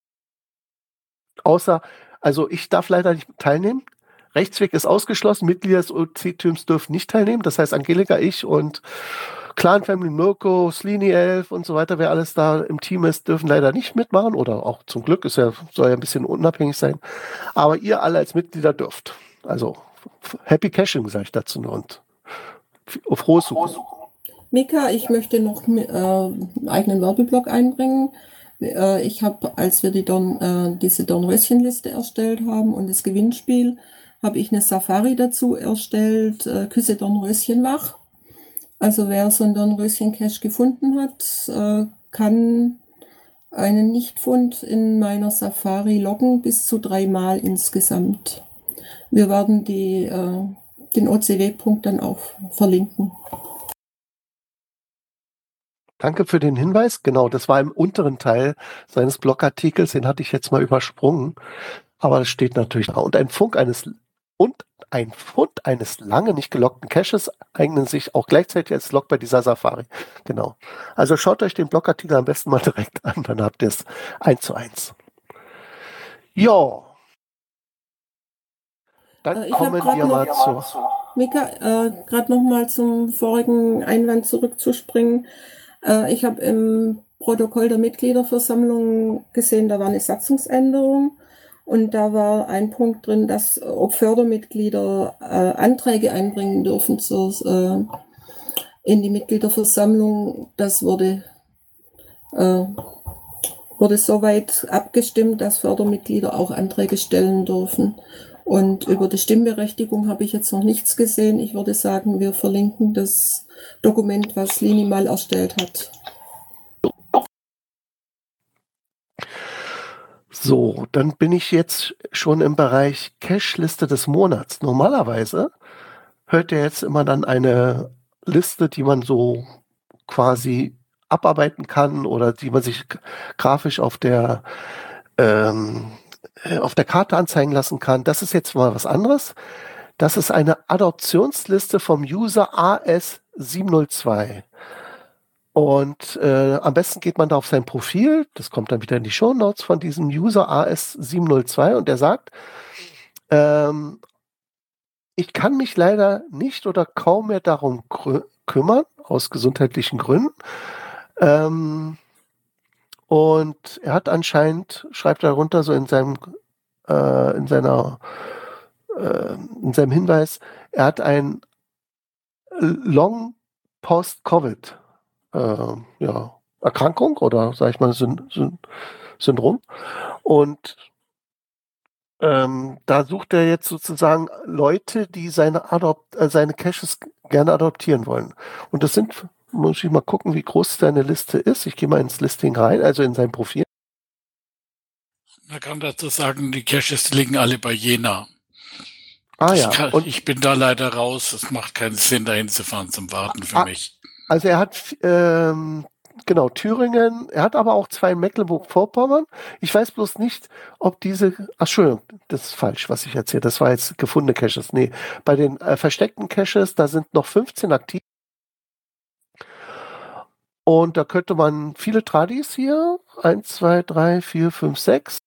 Also ich darf leider nicht teilnehmen. Rechtsweg ist ausgeschlossen, Mitglieder des OC-Teams dürfen nicht teilnehmen, das heißt Angelika, ich und Clan Family, Mirko, Slini 11 und so weiter, wer alles da im Team ist, dürfen leider nicht mitmachen, oder auch zum Glück, soll ja ein bisschen unabhängig sein, aber ihr alle als Mitglieder dürft. Also Happy Caching, sage ich dazu nur, und frohes Suchen. Mika, ich möchte noch einen eigenen Werbeblock einbringen. Ich habe, als wir diese Dornröschenliste erstellt haben und das Gewinnspiel, habe ich eine Safari dazu erstellt, Küsse Dornröschen wach. Also wer so ein Dornröschen-Cache gefunden hat, kann einen Nichtfund in meiner Safari loggen, bis zu 3 Mal insgesamt. Wir werden den OCW-Punkt dann auch verlinken. Danke für den Hinweis. Genau, das war im unteren Teil seines Blogartikels, den hatte ich jetzt mal übersprungen, aber das steht natürlich da. Und ein Fund eines lange nicht geloggten Caches eignen sich auch gleichzeitig als Log bei dieser Safari. Genau. Also schaut euch den Blogartikel am besten mal direkt an, dann habt ihr es 1:1. Ja. Dann kommen wir mal zu... Mika, gerade noch mal zum vorigen Einwand zurückzuspringen. Ich habe im Protokoll der Mitgliederversammlung gesehen, da war eine Satzungsänderung. Und da war ein Punkt drin, dass ob Fördermitglieder Anträge einbringen dürfen in die Mitgliederversammlung. Das wurde soweit abgestimmt, dass Fördermitglieder auch Anträge stellen dürfen. Und über die Stimmberechtigung habe ich jetzt noch nichts gesehen. Ich würde sagen, wir verlinken das Dokument, was Lini mal erstellt hat. So, dann bin ich jetzt schon im Bereich Cache-Liste des Monats. Normalerweise hört ihr jetzt immer dann eine Liste, die man so quasi abarbeiten kann oder die man sich grafisch auf der Karte anzeigen lassen kann. Das ist jetzt mal was anderes. Das ist eine Adoptionsliste vom User AS702. Und am besten geht man da auf sein Profil, das kommt dann wieder in die Shownotes von diesem User AS702, und der sagt, ich kann mich leider nicht oder kaum mehr darum kümmern, aus gesundheitlichen Gründen. Und er hat anscheinend, schreibt er darunter so in seinem Hinweis, er hat ein Long Post-Covid Erkrankung oder sage ich mal Syndrom. Und da sucht er jetzt sozusagen Leute, die seine Caches gerne adoptieren wollen. Und das sind, muss ich mal gucken, wie groß seine Liste ist. Ich gehe mal ins Listing rein, also in sein Profil. Man kann dazu sagen, die Caches liegen alle bei Jena. Ich bin da leider raus. Es macht keinen Sinn, da hinzufahren zum Warten für mich. Also er hat Thüringen, er hat aber auch 2 in Mecklenburg-Vorpommern. Ich weiß bloß nicht, ob Entschuldigung, das ist falsch, was ich erzähle. Das war jetzt gefundene Caches. Nee, bei den versteckten Caches, da sind noch 15 aktiv. Und da könnte man viele Tradis hier, 1, 2, 3, 4, 5, 6,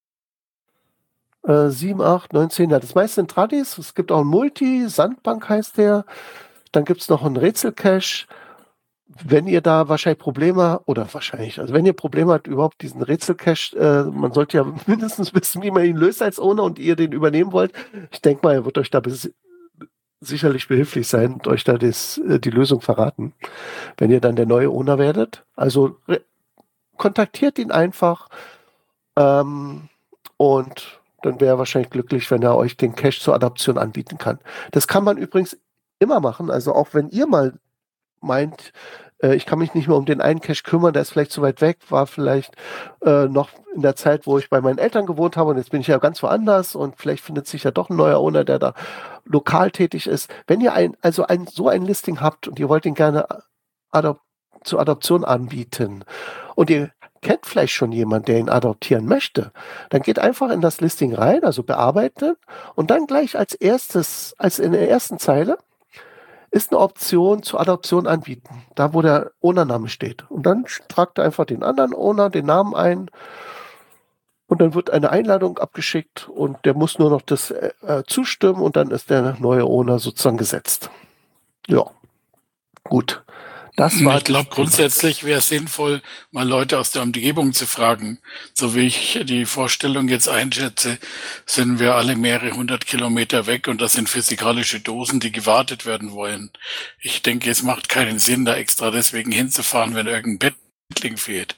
7, 8, 9, 10, ja, das meiste sind Tradis. Es gibt auch ein Multi, Sandbank heißt der. Dann gibt es noch einen Rätselcache. Wenn ihr da wahrscheinlich Probleme, also wenn ihr Probleme habt, überhaupt diesen Rätselcache, man sollte ja mindestens wissen, wie man ihn löst als Owner und ihr den übernehmen wollt. Ich denke mal, er wird euch da sicherlich behilflich sein und euch da die Lösung verraten, wenn ihr dann der neue Owner werdet. Also kontaktiert ihn einfach und dann wäre er wahrscheinlich glücklich, wenn er euch den Cache zur Adoption anbieten kann. Das kann man übrigens immer machen, also auch wenn ihr mal meint, ich kann mich nicht mehr um den einen Cache kümmern, der ist vielleicht zu weit weg, war vielleicht noch in der Zeit, wo ich bei meinen Eltern gewohnt habe und jetzt bin ich ja ganz woanders und vielleicht findet sich ja doch ein neuer Owner, der da lokal tätig ist. Wenn ihr so ein Listing habt und ihr wollt ihn gerne zur Adoption anbieten und ihr kennt vielleicht schon jemand, der ihn adoptieren möchte, dann geht einfach in das Listing rein, also bearbeiten und dann gleich als in der ersten Zeile ist eine Option zur Adoption anbieten, da wo der Ownername steht. Und dann tragt er einfach den anderen Owner, den Namen ein und dann wird eine Einladung abgeschickt und der muss nur noch das zustimmen und dann ist der neue Owner sozusagen gesetzt. Ja, gut. Ich glaube, grundsätzlich wäre es sinnvoll, mal Leute aus der Umgebung zu fragen. So wie ich die Vorstellung jetzt einschätze, sind wir alle mehrere 100 Kilometer weg und das sind physikalische Dosen, die gewartet werden wollen. Ich denke, es macht keinen Sinn, da extra deswegen hinzufahren, wenn irgendein Bettling fehlt.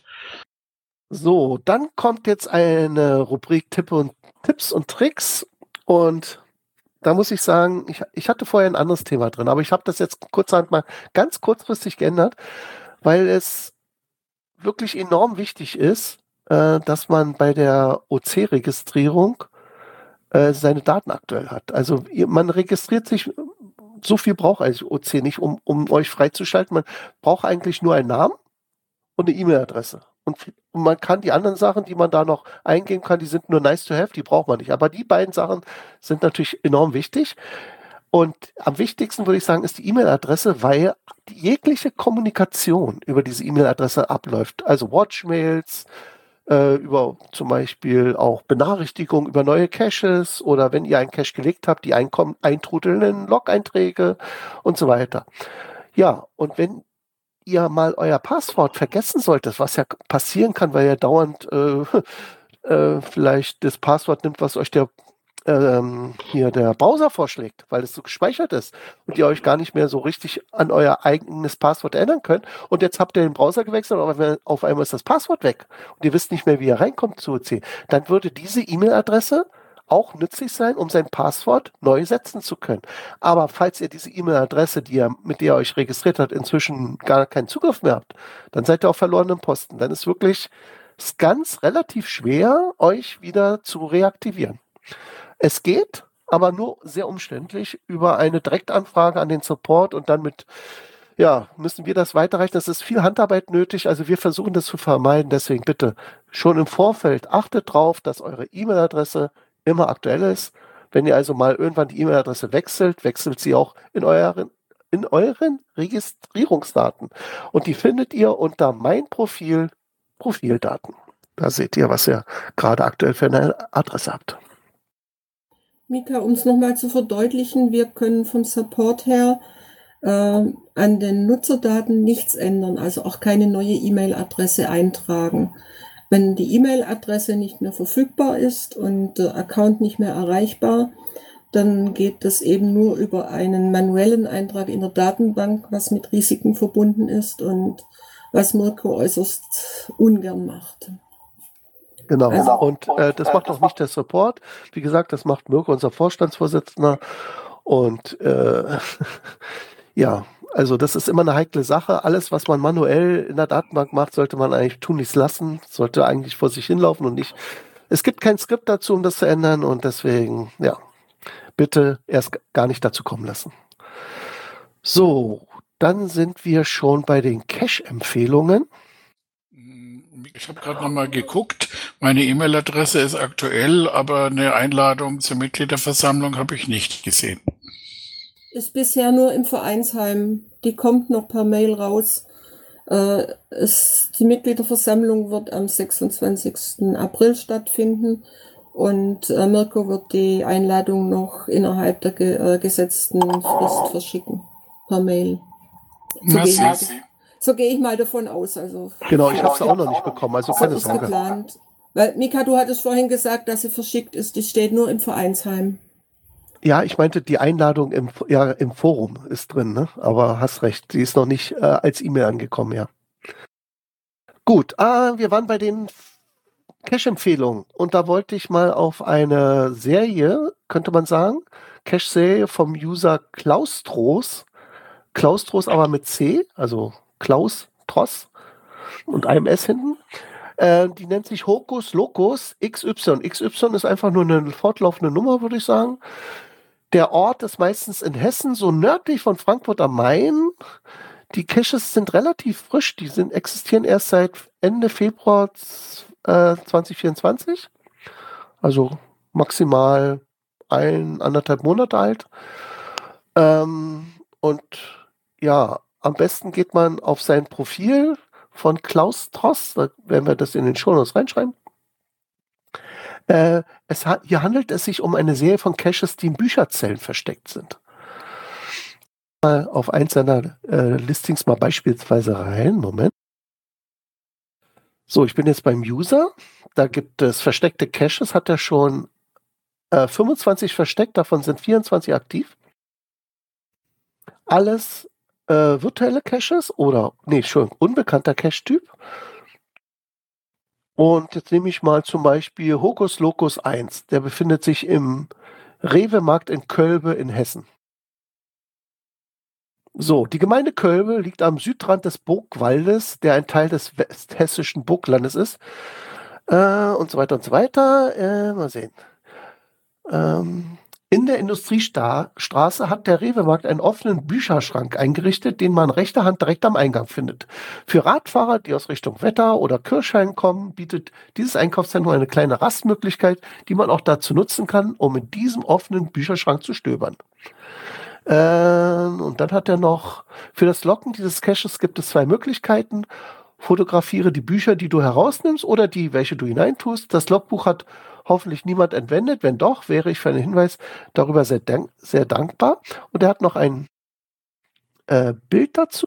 So, dann kommt jetzt eine Rubrik Tipps und Tricks und da muss ich sagen, ich hatte vorher ein anderes Thema drin, aber ich habe das jetzt kurzerhand mal ganz kurzfristig geändert, weil es wirklich enorm wichtig ist, dass man bei der OC-Registrierung seine Daten aktuell hat. Also man registriert sich, so viel braucht eigentlich OC nicht, um euch freizuschalten. Man braucht eigentlich nur einen Namen und eine E-Mail-Adresse. Und man kann die anderen Sachen, die man da noch eingeben kann, die sind nur nice to have, die braucht man nicht. Aber die beiden Sachen sind natürlich enorm wichtig. Und am wichtigsten würde ich sagen, ist die E-Mail-Adresse, weil jegliche Kommunikation über diese E-Mail-Adresse abläuft. Also Watchmails, über zum Beispiel auch Benachrichtigungen über neue Caches oder wenn ihr einen Cache gelegt habt, die eintrudelnden Log-Einträge und so weiter. Ja, und wenn ihr mal euer Passwort vergessen solltet, was ja passieren kann, weil ihr dauernd vielleicht das Passwort nimmt, was euch der Browser vorschlägt, weil es so gespeichert ist und ihr euch gar nicht mehr so richtig an euer eigenes Passwort erinnern könnt. Und jetzt habt ihr den Browser gewechselt, aber auf einmal ist das Passwort weg und ihr wisst nicht mehr, wie ihr reinkommt zu OC. Dann würde diese E-Mail-Adresse auch nützlich sein, um sein Passwort neu setzen zu können. Aber falls ihr diese E-Mail-Adresse, mit der ihr euch registriert habt, inzwischen gar keinen Zugriff mehr habt, dann seid ihr auf verlorenem Posten. Dann ist wirklich ganz relativ schwer, euch wieder zu reaktivieren. Es geht, aber nur sehr umständlich über eine Direktanfrage an den Support und dann müssen wir das weiterreichen. Das ist viel Handarbeit nötig, also wir versuchen das zu vermeiden. Deswegen bitte schon im Vorfeld achtet drauf, dass eure E-Mail-Adresse immer aktuell ist. Wenn ihr also mal irgendwann die E-Mail-Adresse wechselt sie auch in euren Registrierungsdaten. Und die findet ihr unter Mein Profil, Profildaten. Da seht ihr, was ihr gerade aktuell für eine Adresse habt. Mika, um es nochmal zu verdeutlichen, wir können vom Support her an den Nutzerdaten nichts ändern, also auch keine neue E-Mail-Adresse eintragen. Wenn die E-Mail-Adresse nicht mehr verfügbar ist und der Account nicht mehr erreichbar, dann geht das eben nur über einen manuellen Eintrag in der Datenbank, was mit Risiken verbunden ist und was Mirko äußerst ungern macht. Genau, und das macht auch nicht der Support. Wie gesagt, das macht Mirko, unser Vorstandsvorsitzender. Und ja, also das ist immer eine heikle Sache. Alles, was man manuell in der Datenbank macht, sollte man eigentlich tunlichst lassen. Sollte eigentlich vor sich hinlaufen und nicht. Es gibt kein Skript dazu, um das zu ändern. Und deswegen, ja, bitte erst gar nicht dazu kommen lassen. So, dann sind wir schon bei den Cache-Empfehlungen. Ich habe gerade nochmal geguckt. Meine E-Mail-Adresse ist aktuell, aber eine Einladung zur Mitgliederversammlung habe ich nicht gesehen. Ist bisher nur im Vereinsheim. Die kommt noch per Mail raus. Die Mitgliederversammlung wird am 26. April stattfinden und Mirko wird die Einladung noch innerhalb der gesetzten Frist verschicken. Per Mail. So gehe ich mal davon aus. Also, genau, ich habe es auch noch nicht bekommen, also keine Sorge. Geplant. Weil, Mika, du hattest vorhin gesagt, dass sie verschickt ist. Die steht nur im Vereinsheim. Ja, ich meinte, die Einladung im Forum ist drin, ne? Aber hast recht, die ist noch nicht als E-Mail angekommen, ja. Gut, wir waren bei den Cache-Empfehlungen und da wollte ich mal auf eine Serie, könnte man sagen, Cache-Serie vom User Klaustros aber mit C, also Klaus Tross und einem S hinten. Die nennt sich Hokus Locus XY. XY ist einfach nur eine fortlaufende Nummer, würde ich sagen. Der Ort ist meistens in Hessen, so nördlich von Frankfurt am Main. Die Caches sind relativ frisch, existieren erst seit Ende Februar 2024, also maximal 1,5 Monate alt. Und ja, am besten geht man auf sein Profil von Klaus Tross, da werden wir das in den Shownotes reinschreiben. Hier handelt es sich um eine Serie von Caches, die in Bücherzellen versteckt sind. Mal auf eins seiner Listings mal beispielsweise rein. Moment. So, ich bin jetzt beim User. Da gibt es versteckte Caches, hat er schon 25 versteckt, davon sind 24 aktiv. Alles virtuelle Caches oder, unbekannter Cache-Typ. Und jetzt nehme ich mal zum Beispiel Hokus Locus 1. Der befindet sich im Rewe-Markt in Kölbe in Hessen. So, die Gemeinde Kölbe liegt am Südrand des Burgwaldes, der ein Teil des westhessischen Burglandes ist. Und so weiter und so weiter. Mal sehen. In der Industriestraße hat der Rewe-Markt einen offenen Bücherschrank eingerichtet, den man rechter Hand direkt am Eingang findet. Für Radfahrer, die aus Richtung Wetter oder Kirchhain kommen, bietet dieses Einkaufszentrum eine kleine Rastmöglichkeit, die man auch dazu nutzen kann, um in diesem offenen Bücherschrank zu stöbern. Und dann hat er noch, für das Locken dieses Caches gibt es 2 Möglichkeiten. Fotografiere die Bücher, die du herausnimmst oder die, welche du hineintust. Das Logbuch hat hoffentlich niemand entwendet. Wenn doch, wäre ich für einen Hinweis darüber sehr dankbar. Und er hat noch ein Bild dazu.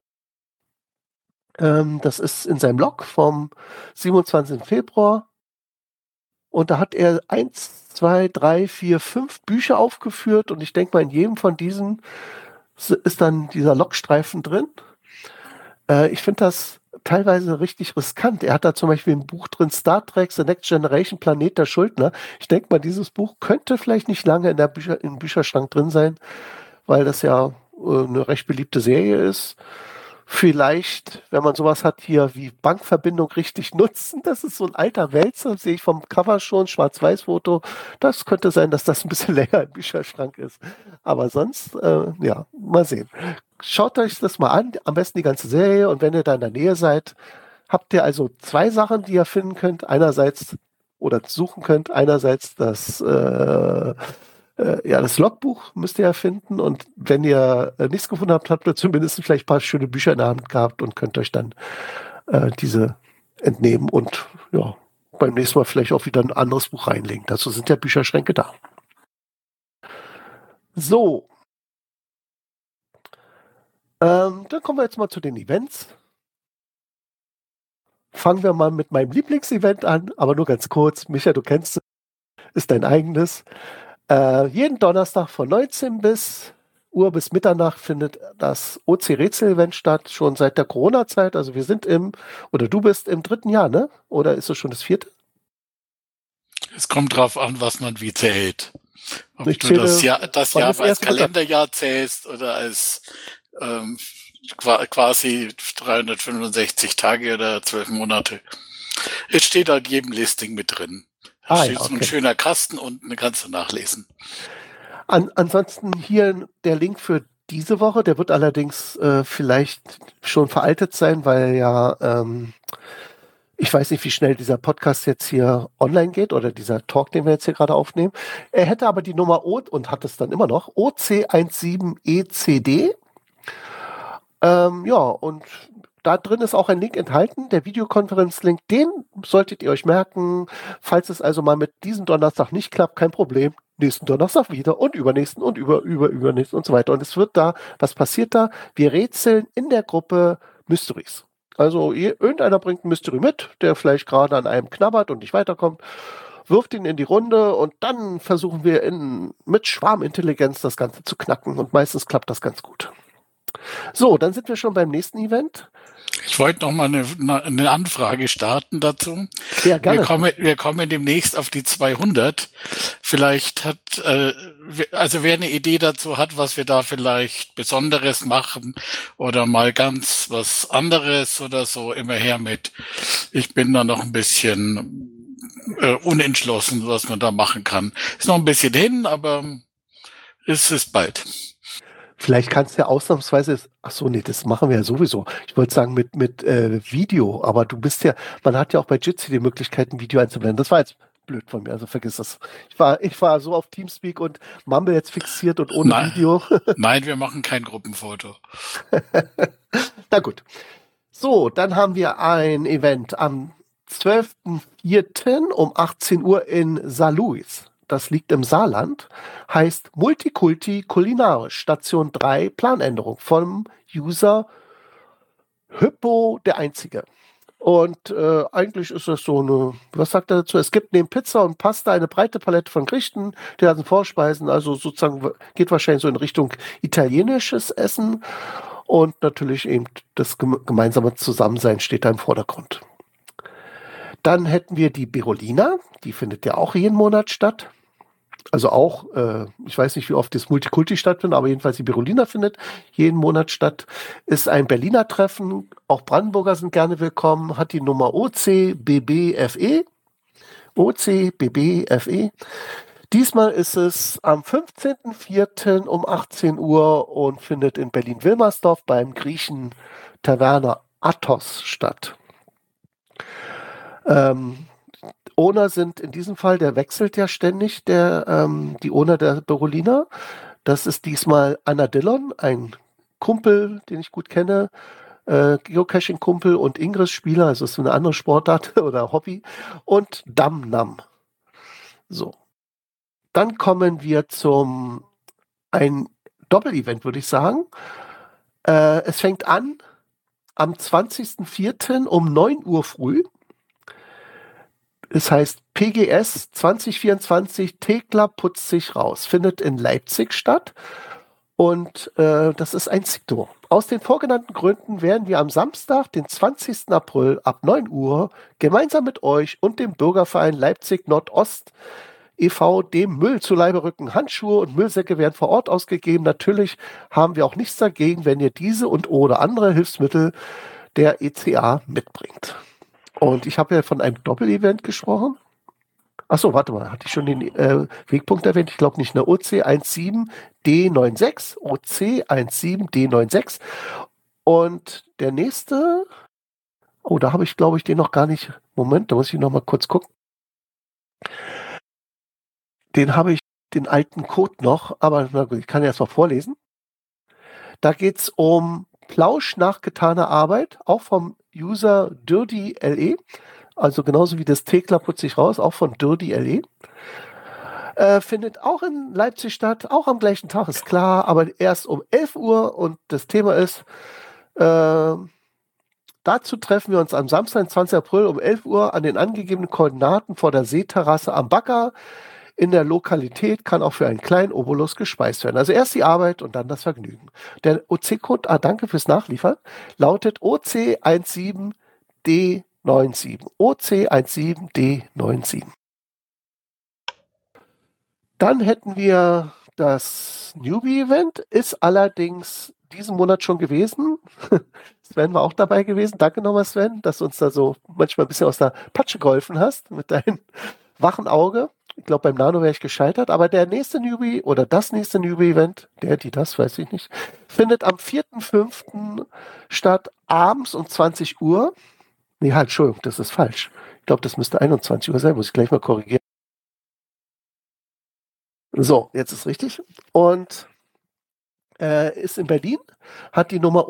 Das ist in seinem Log vom 27. Februar. Und da hat er 1, 2, 3, 4, 5 Bücher aufgeführt. Und ich denke mal, in jedem von diesen ist dann dieser Logstreifen drin. Ich finde das teilweise richtig riskant. Er hat da zum Beispiel ein Buch drin, Star Trek, The Next Generation, Planet der Schuldner. Ich denke mal, dieses Buch könnte vielleicht nicht lange im Bücherschrank drin sein, weil das ja eine recht beliebte Serie ist. Vielleicht, wenn man sowas hat hier wie Bankverbindung richtig nutzen, das ist so ein alter Wälzer, sehe ich vom Cover schon, Schwarz-Weiß-Foto. Das könnte sein, dass das ein bisschen länger im Bücherschrank ist. Aber sonst, ja, mal sehen. Schaut euch das mal an, am besten die ganze Serie, und wenn ihr da in der Nähe seid, habt ihr also 2 Sachen, die ihr finden könnt. Einerseits oder suchen könnt, einerseits das Logbuch müsst ihr ja finden, und wenn ihr nichts gefunden habt, habt ihr zumindest vielleicht ein paar schöne Bücher in der Hand gehabt und könnt euch dann diese entnehmen und ja, beim nächsten Mal vielleicht auch wieder ein anderes Buch reinlegen. Dazu sind ja Bücherschränke da. So. Dann kommen wir jetzt mal zu den Events. Fangen wir mal mit meinem Lieblingsevent an, aber nur ganz kurz. Micha, du kennst es, ist dein eigenes. Jeden Donnerstag von 19 Uhr bis Mitternacht findet das OC-Rätsel-Event statt, schon seit der Corona-Zeit. Also wir sind du bist im 3. Jahr, ne? Oder ist es schon das 4.? Es kommt drauf an, was man wie zählt. Ob ich du das Jahr als Kalenderjahr zählst oder als quasi 365 Tage oder 12 Monate. Es steht halt jedem Listing mit drin. Da steht so ein schöner Kasten unten, den kannst du nachlesen. Ansonsten hier der Link für diese Woche, der wird allerdings vielleicht schon veraltet sein, weil ja, ich weiß nicht, wie schnell dieser Podcast jetzt hier online geht oder dieser Talk, den wir jetzt hier gerade aufnehmen. Er hätte aber die Nummer und hat es dann immer noch, OC17ECD. Und da drin ist auch ein Link enthalten, der Videokonferenzlink, den solltet ihr euch merken. Falls es also mal mit diesem Donnerstag nicht klappt, kein Problem. Nächsten Donnerstag wieder und übernächsten und übernächsten und so weiter. Und es wird da, was passiert da? Wir rätseln in der Gruppe Mysteries. Also irgendeiner bringt ein Mystery mit, der vielleicht gerade an einem knabbert und nicht weiterkommt, wirft ihn in die Runde und dann versuchen wir mit Schwarmintelligenz das Ganze zu knacken, und meistens klappt das ganz gut. So, dann sind wir schon beim nächsten Event. Ich wollte noch mal eine Anfrage starten dazu. Ja, gerne. Wir kommen demnächst auf die 200. Vielleicht wer eine Idee dazu hat, was wir da vielleicht Besonderes machen oder mal ganz was anderes oder so, immer her mit. Ich bin da noch ein bisschen unentschlossen, was man da machen kann. Ist noch ein bisschen hin, aber es ist bald. Vielleicht kannst du ja ausnahmsweise, ach so, nee, das machen wir ja sowieso. Ich wollte sagen mit Video, aber man hat ja auch bei Jitsi die Möglichkeit, ein Video einzublenden. Das war jetzt blöd von mir, also vergiss das. Ich war so auf Teamspeak und Mumble jetzt fixiert und ohne Video. Nein, wir machen kein Gruppenfoto. Na gut. So, dann haben wir ein Event am 12.04. um 18 Uhr in Saarlouis. Das liegt im Saarland, heißt Multikulti kulinarisch, Station 3, Planänderung vom User Hypo der Einzige. Und eigentlich ist das so eine, was sagt er dazu? Es gibt neben Pizza und Pasta eine breite Palette von Gerichten, die ganzen Vorspeisen, also sozusagen geht wahrscheinlich so in Richtung italienisches Essen und natürlich eben das gemeinsame Zusammensein steht da im Vordergrund. Dann hätten wir die Berolina, die findet ja auch jeden Monat statt. Also auch, ich weiß nicht, wie oft das Multikulti stattfindet, aber jedenfalls die Berolina findet jeden Monat statt. Ist ein Berliner Treffen, auch Brandenburger sind gerne willkommen, hat die Nummer OCBBFE. OCBBFE. Diesmal ist es am 15.04. um 18 Uhr und findet in Berlin-Wilmersdorf beim Griechen Taverna Athos statt. Owner sind in diesem Fall, der wechselt ja ständig, die Owner der Berolina. Das ist diesmal Anna Dillon, ein Kumpel, den ich gut kenne, Geocaching-Kumpel und Ingress-Spieler, also ist so eine andere Sportart oder Hobby, und Dam Nam. So. Dann kommen wir zum ein Doppel-Event, würde ich sagen. Es fängt an am 20.04. um 9 Uhr früh. Es heißt PGS 2024 Thekla putzt sich raus. Findet in Leipzig statt. Und das ist ein Sikto. Aus den vorgenannten Gründen werden wir am Samstag, den 20. April ab 9 Uhr gemeinsam mit euch und dem Bürgerverein Leipzig Nordost e.V. dem Müll zu Leibe rücken. Handschuhe und Müllsäcke werden vor Ort ausgegeben. Natürlich haben wir auch nichts dagegen, wenn ihr diese und oder andere Hilfsmittel der ECA mitbringt. Und ich habe ja von einem Doppel-Event gesprochen. Achso, warte mal, hatte ich schon den Wegpunkt erwähnt? Ich glaube nicht, eine OC17D96. OC17D96. Und der nächste, oh, da habe ich, glaube ich, den noch gar nicht. Moment, da muss ich noch mal kurz gucken. Den habe ich, den alten Code noch, aber na gut, ich kann erst mal vorlesen. Da geht es um Plausch nach getaner Arbeit, auch vom User Dirty LE, also genauso wie das Thekla putzt sich raus, auch von Dirty LE. Findet auch in Leipzig statt, auch am gleichen Tag, ist klar, aber erst um 11 Uhr und das Thema ist, dazu treffen wir uns am Samstag, den 20. April um 11 Uhr an den angegebenen Koordinaten vor der Seeterrasse am Bagger. In der Lokalität kann auch für einen kleinen Obolus gespeist werden. Also erst die Arbeit und dann das Vergnügen. Der OC-Code, danke fürs Nachliefern, lautet OC17D97. OC17D97. Dann hätten wir das Newbie-Event, ist allerdings diesen Monat schon gewesen. Sven war auch dabei gewesen. Danke nochmal, Sven, dass du uns da so manchmal ein bisschen aus der Patsche geholfen hast mit deinem wachen Auge. Ich glaube, beim Nano wäre ich gescheitert, aber der nächste Newbie oder das nächste Newbie-Event, das weiß ich nicht, findet am 4.5. statt, abends um 20 Uhr. Nee, halt, Entschuldigung, das ist falsch. Ich glaube, das müsste 21 Uhr sein, muss ich gleich mal korrigieren. So, jetzt ist richtig. Und ist in Berlin, hat die Nummer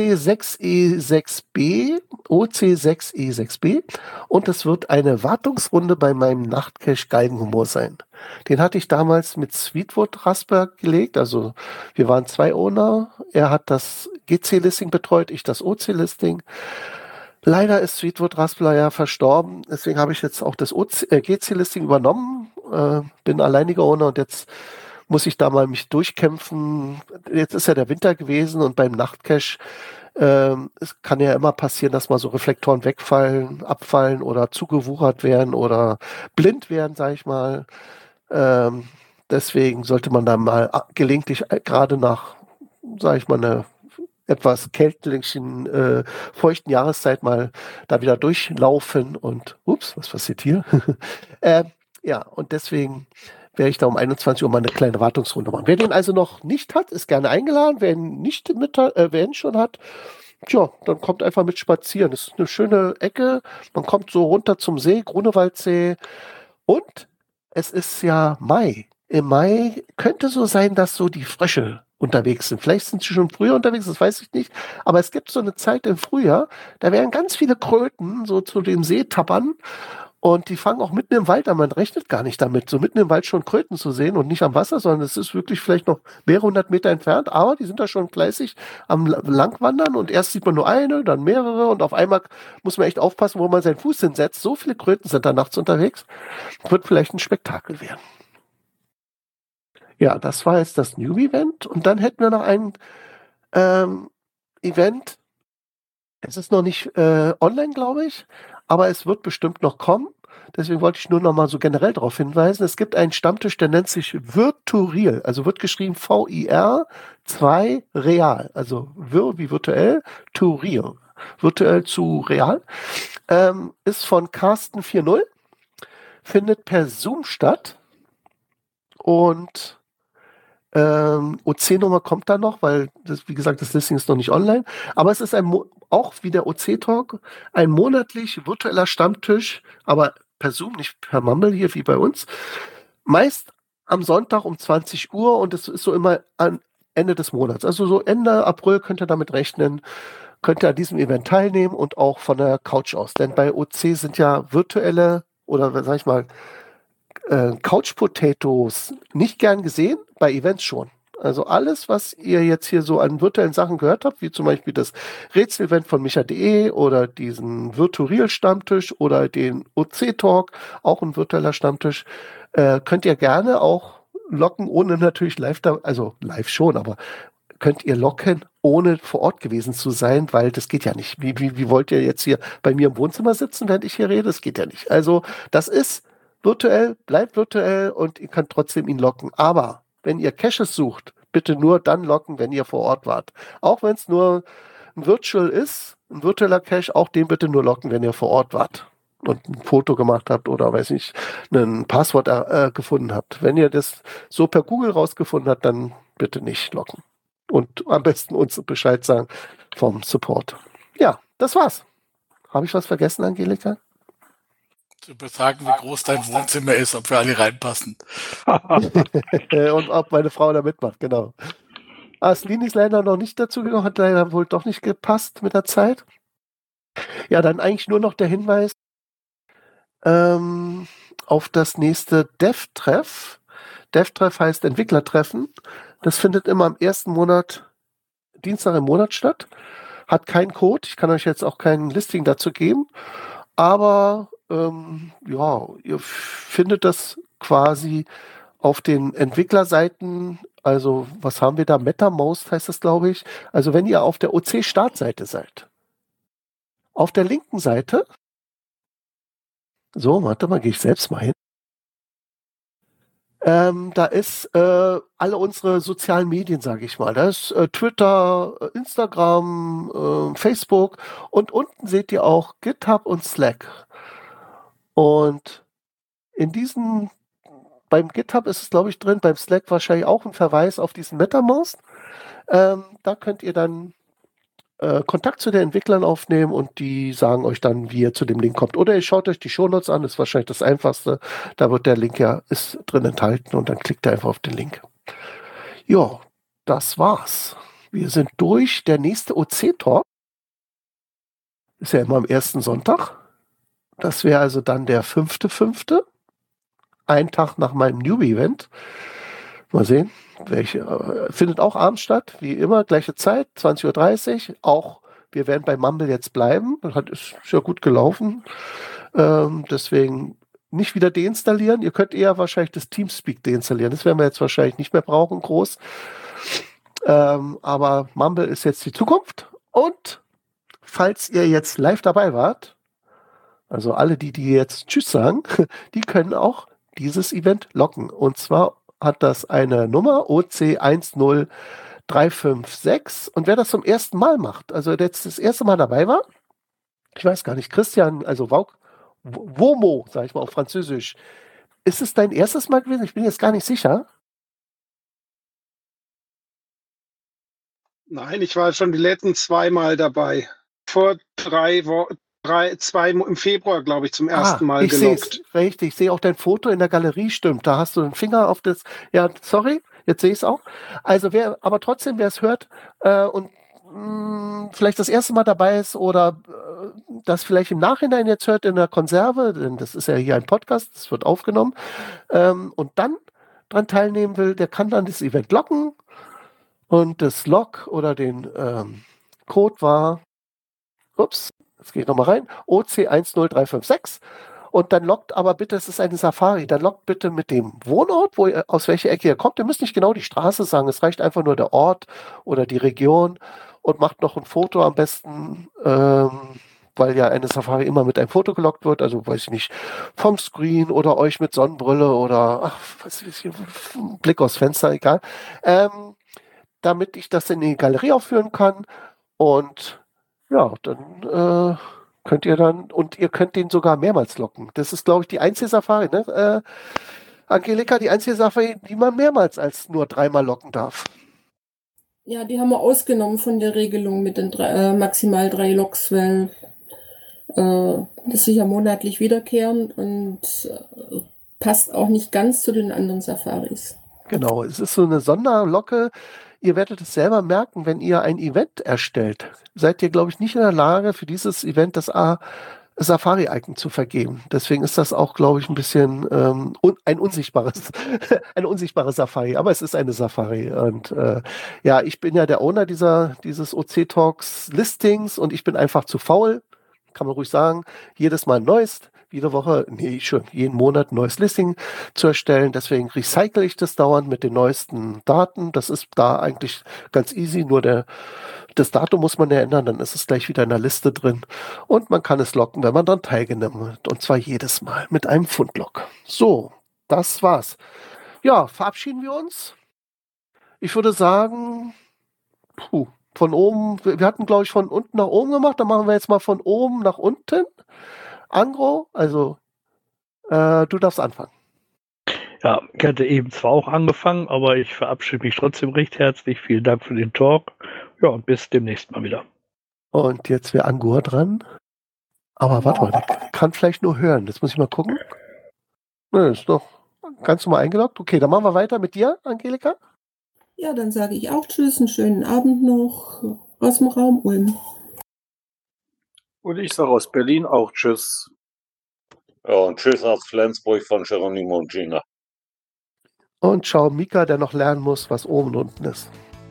OC6E6B und es wird eine Wartungsrunde bei meinem Nachtcache Galgenhumor sein. Den hatte ich damals mit Sweetwood Rasper gelegt, also wir waren 2 Owner, er hat das GC-Listing betreut, ich das OC-Listing. Leider ist Sweetwood Raspler ja verstorben, deswegen habe ich jetzt auch das GC-Listing übernommen, bin alleiniger Owner und jetzt muss ich da mal mich durchkämpfen. Jetzt ist ja der Winter gewesen und beim Nachtcache es kann ja immer passieren, dass mal so Reflektoren wegfallen, abfallen oder zugewuchert werden oder blind werden, sage ich mal. Deswegen sollte man da mal gelegentlich gerade nach, sage ich mal, einer etwas kältlichen, feuchten Jahreszeit mal da wieder durchlaufen und ups, was passiert hier? Ja, und deswegen werde ich da um 21 Uhr mal eine kleine Wartungsrunde machen. Wer den also noch nicht hat, ist gerne eingeladen. Wer ihn schon hat, tja, dann kommt einfach mit spazieren. Das ist eine schöne Ecke. Man kommt so runter zum See, Grunewaldsee. Und es ist ja Mai. Im Mai könnte so sein, dass so die Frösche unterwegs sind. Vielleicht sind sie schon früher unterwegs, das weiß ich nicht. Aber es gibt so eine Zeit im Frühjahr, da werden ganz viele Kröten so zu dem See tappern. Und die fangen auch mitten im Wald an. Man rechnet gar nicht damit, so mitten im Wald schon Kröten zu sehen und nicht am Wasser, sondern es ist wirklich vielleicht noch mehrere hundert Meter entfernt. Aber die sind da schon fleißig am Langwandern und erst sieht man nur eine, dann mehrere und auf einmal muss man echt aufpassen, wo man seinen Fuß hinsetzt. So viele Kröten sind da nachts unterwegs. Wird vielleicht ein Spektakel werden. Ja, das war jetzt das New-Event und dann hätten wir noch ein Event. Es ist noch nicht online, glaube ich, aber es wird bestimmt noch kommen. Deswegen wollte ich nur noch mal so generell darauf hinweisen. Es gibt einen Stammtisch, der nennt sich Virtureal. Also wird geschrieben VIR 2 Real. Also Vir wie virtuell, to real. Virtuell zu real. Ist von Carsten 4.0. Findet per Zoom statt. Und OC-Nummer kommt da noch, weil, das, wie gesagt, das Listing ist noch nicht online. Aber es ist auch wie der OC-Talk ein monatlich virtueller Stammtisch, aber per Zoom, nicht per Mumble hier wie bei uns. Meist am Sonntag um 20 Uhr und es ist so immer am Ende des Monats. Also so Ende April könnt ihr damit rechnen, könnt ihr an diesem Event teilnehmen und auch von der Couch aus. Denn bei OC sind ja virtuelle oder, sag ich mal, Couch Potatoes nicht gern gesehen, bei Events schon. Also alles, was ihr jetzt hier so an virtuellen Sachen gehört habt, wie zum Beispiel das Rätsel-Event von Micha.de oder diesen Virtual-Stammtisch oder den OC-Talk, auch ein virtueller Stammtisch, könnt ihr gerne auch locken, ohne natürlich live, also live schon, aber könnt ihr locken, ohne vor Ort gewesen zu sein, weil das geht ja nicht. Wie wollt ihr jetzt hier bei mir im Wohnzimmer sitzen, während ich hier rede? Das geht ja nicht. Also das ist virtuell, bleibt virtuell und ihr könnt trotzdem ihn locken. Aber wenn ihr Caches sucht, bitte nur dann locken, wenn ihr vor Ort wart. Auch wenn es nur ein Virtual ist, ein virtueller Cache, auch den bitte nur locken, wenn ihr vor Ort wart und ein Foto gemacht habt oder, weiß nicht, ein Passwort gefunden habt. Wenn ihr das so per Google rausgefunden habt, dann bitte nicht locken. Und am besten uns Bescheid sagen vom Support. Ja, das war's. Habe ich was vergessen, Angelika? Zu sagen, wie groß dein Wohnzimmer ist, ob wir alle reinpassen. Und ob meine Frau da mitmacht, genau. Aslin ist leider noch nicht dazu gekommen, hat leider wohl doch nicht gepasst mit der Zeit. Ja, dann eigentlich nur noch der Hinweis auf das nächste Dev-Treff. Dev-Treff heißt Entwicklertreffen. Das findet immer am ersten Monat, Dienstag im Monat statt. Hat keinen Code. Ich kann euch jetzt auch kein Listing dazu geben. Aber ja, ihr findet das quasi auf den Entwicklerseiten, also was haben wir da? MetaMost heißt das, glaube ich. Also wenn ihr auf der OC-Startseite seid. Auf der linken Seite, so, warte mal, gehe ich selbst mal hin. Da ist alle unsere sozialen Medien, sage ich mal. Da ist Twitter, Instagram, Facebook und unten seht ihr auch GitHub und Slack. Und beim GitHub ist es, glaube ich, drin, beim Slack wahrscheinlich auch ein Verweis auf diesen MetaMost. Da könnt ihr dann Kontakt zu den Entwicklern aufnehmen und die sagen euch dann, wie ihr zu dem Link kommt. Oder ihr schaut euch die Shownotes an, ist wahrscheinlich das Einfachste. Da wird der Link ist drin enthalten und dann klickt ihr einfach auf den Link. Ja, das war's. Wir sind durch. Der nächste OC-Talk ist ja immer am ersten Sonntag. Das wäre also dann der 5.5., ein Tag nach meinem New-Event. Mal sehen, findet auch abends statt, wie immer, gleiche Zeit, 20.30 Uhr. Auch wir werden bei Mumble jetzt bleiben. Das ist ja gut gelaufen. Deswegen nicht wieder deinstallieren. Ihr könnt eher wahrscheinlich das Teamspeak deinstallieren. Das werden wir jetzt wahrscheinlich nicht mehr brauchen, groß. Aber Mumble ist jetzt die Zukunft. Und falls ihr jetzt live dabei wart, also alle, die jetzt Tschüss sagen, die können auch dieses Event locken. Und zwar hat das eine Nummer, OC10356. Und wer das zum ersten Mal macht, also der jetzt das erste Mal dabei war, ich weiß gar nicht, Christian, also WOMO, sage ich mal auf Französisch, ist es dein erstes Mal gewesen? Ich bin jetzt gar nicht sicher. Nein, ich war schon die letzten 2 Mal dabei. Vor 3 Wochen. 2 im Februar, glaube ich, zum ersten Mal ich gelockt. Richtig, ich sehe auch dein Foto in der Galerie, stimmt. Da hast du den Finger auf das. Ja, sorry, jetzt sehe ich es auch. Also aber trotzdem, wer es hört und vielleicht das erste Mal dabei ist oder das vielleicht im Nachhinein jetzt hört in der Konserve, denn das ist ja hier ein Podcast, das wird aufgenommen, und dann dran teilnehmen will, der kann dann das Event locken und das Log oder den Code war, jetzt gehe ich nochmal rein, OC10356 und dann loggt aber bitte, es ist eine Safari, dann loggt bitte mit dem Wohnort, aus welcher Ecke ihr kommt. Ihr müsst nicht genau die Straße sagen, es reicht einfach nur der Ort oder die Region und macht noch ein Foto am besten, weil ja eine Safari immer mit einem Foto geloggt wird, also weiß ich nicht, vom Screen oder euch mit Sonnenbrille oder was weiß ich, Blick aufs Fenster, egal, damit ich das in die Galerie aufführen kann und ja, dann könnt ihr und ihr könnt den sogar mehrmals locken. Das ist, glaube ich, die einzige Safari, ne? Angelika, die einzige Safari, die man mehrmals als nur 3-mal locken darf. Ja, die haben wir ausgenommen von der Regelung mit den maximal 3 Loks, weil das ist ja monatlich wiederkehrend und passt auch nicht ganz zu den anderen Safaris. Genau, es ist so eine Sonderlocke. Ihr werdet es selber merken, wenn ihr ein Event erstellt. Seid ihr, glaube ich, nicht in der Lage, für dieses Event das Safari-Icon zu vergeben. Deswegen ist das auch, glaube ich, ein bisschen eine unsichtbare Safari. Aber es ist eine Safari. Und ja, ich bin ja der Owner dieses OC Talks Listings und ich bin einfach zu faul. Kann man ruhig sagen. Jedes Mal ein neues. Jeden Monat ein neues Listing zu erstellen. Deswegen recycle ich das dauernd mit den neuesten Daten. Das ist da eigentlich ganz easy, nur das Datum muss man ja ändern, dann ist es gleich wieder in der Liste drin. Und man kann es locken, wenn man daran teilgenommen hat. Und zwar jedes Mal mit einem Fundlock. So, das war's. Ja, verabschieden wir uns. Ich würde sagen, von oben, wir hatten, glaube ich, von unten nach oben gemacht, dann machen wir jetzt mal von oben nach unten. Angro, also du darfst anfangen. Ja, ich hatte eben zwar auch angefangen, aber ich verabschiede mich trotzdem recht herzlich. Vielen Dank für den Talk. Ja, und bis demnächst mal wieder. Und jetzt wäre Angur dran. Aber warte mal, der kann vielleicht nur hören. Jetzt muss ich mal gucken. Nö, ist doch ganz normal eingeloggt. Okay, dann machen wir weiter mit dir, Angelika. Ja, dann sage ich auch Tschüss, einen schönen Abend noch aus dem Raum Ulm. Und ich sage aus Berlin auch Tschüss. Ja, und Tschüss aus Flensburg von Geronimo und Gina. Und ciao, Mika, der noch lernen muss, was oben und unten ist.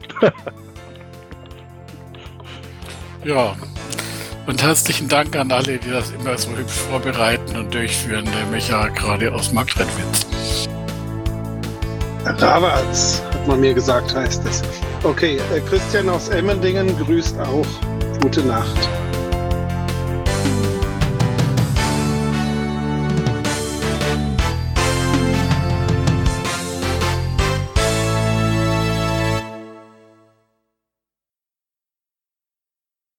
Ja, und herzlichen Dank an alle, die das immer so hübsch vorbereiten und durchführen. Der Micha gerade aus Marktredwitz. Ravatz, hat man mir gesagt, heißt es. Okay, Christian aus Emmendingen grüßt auch. Gute Nacht.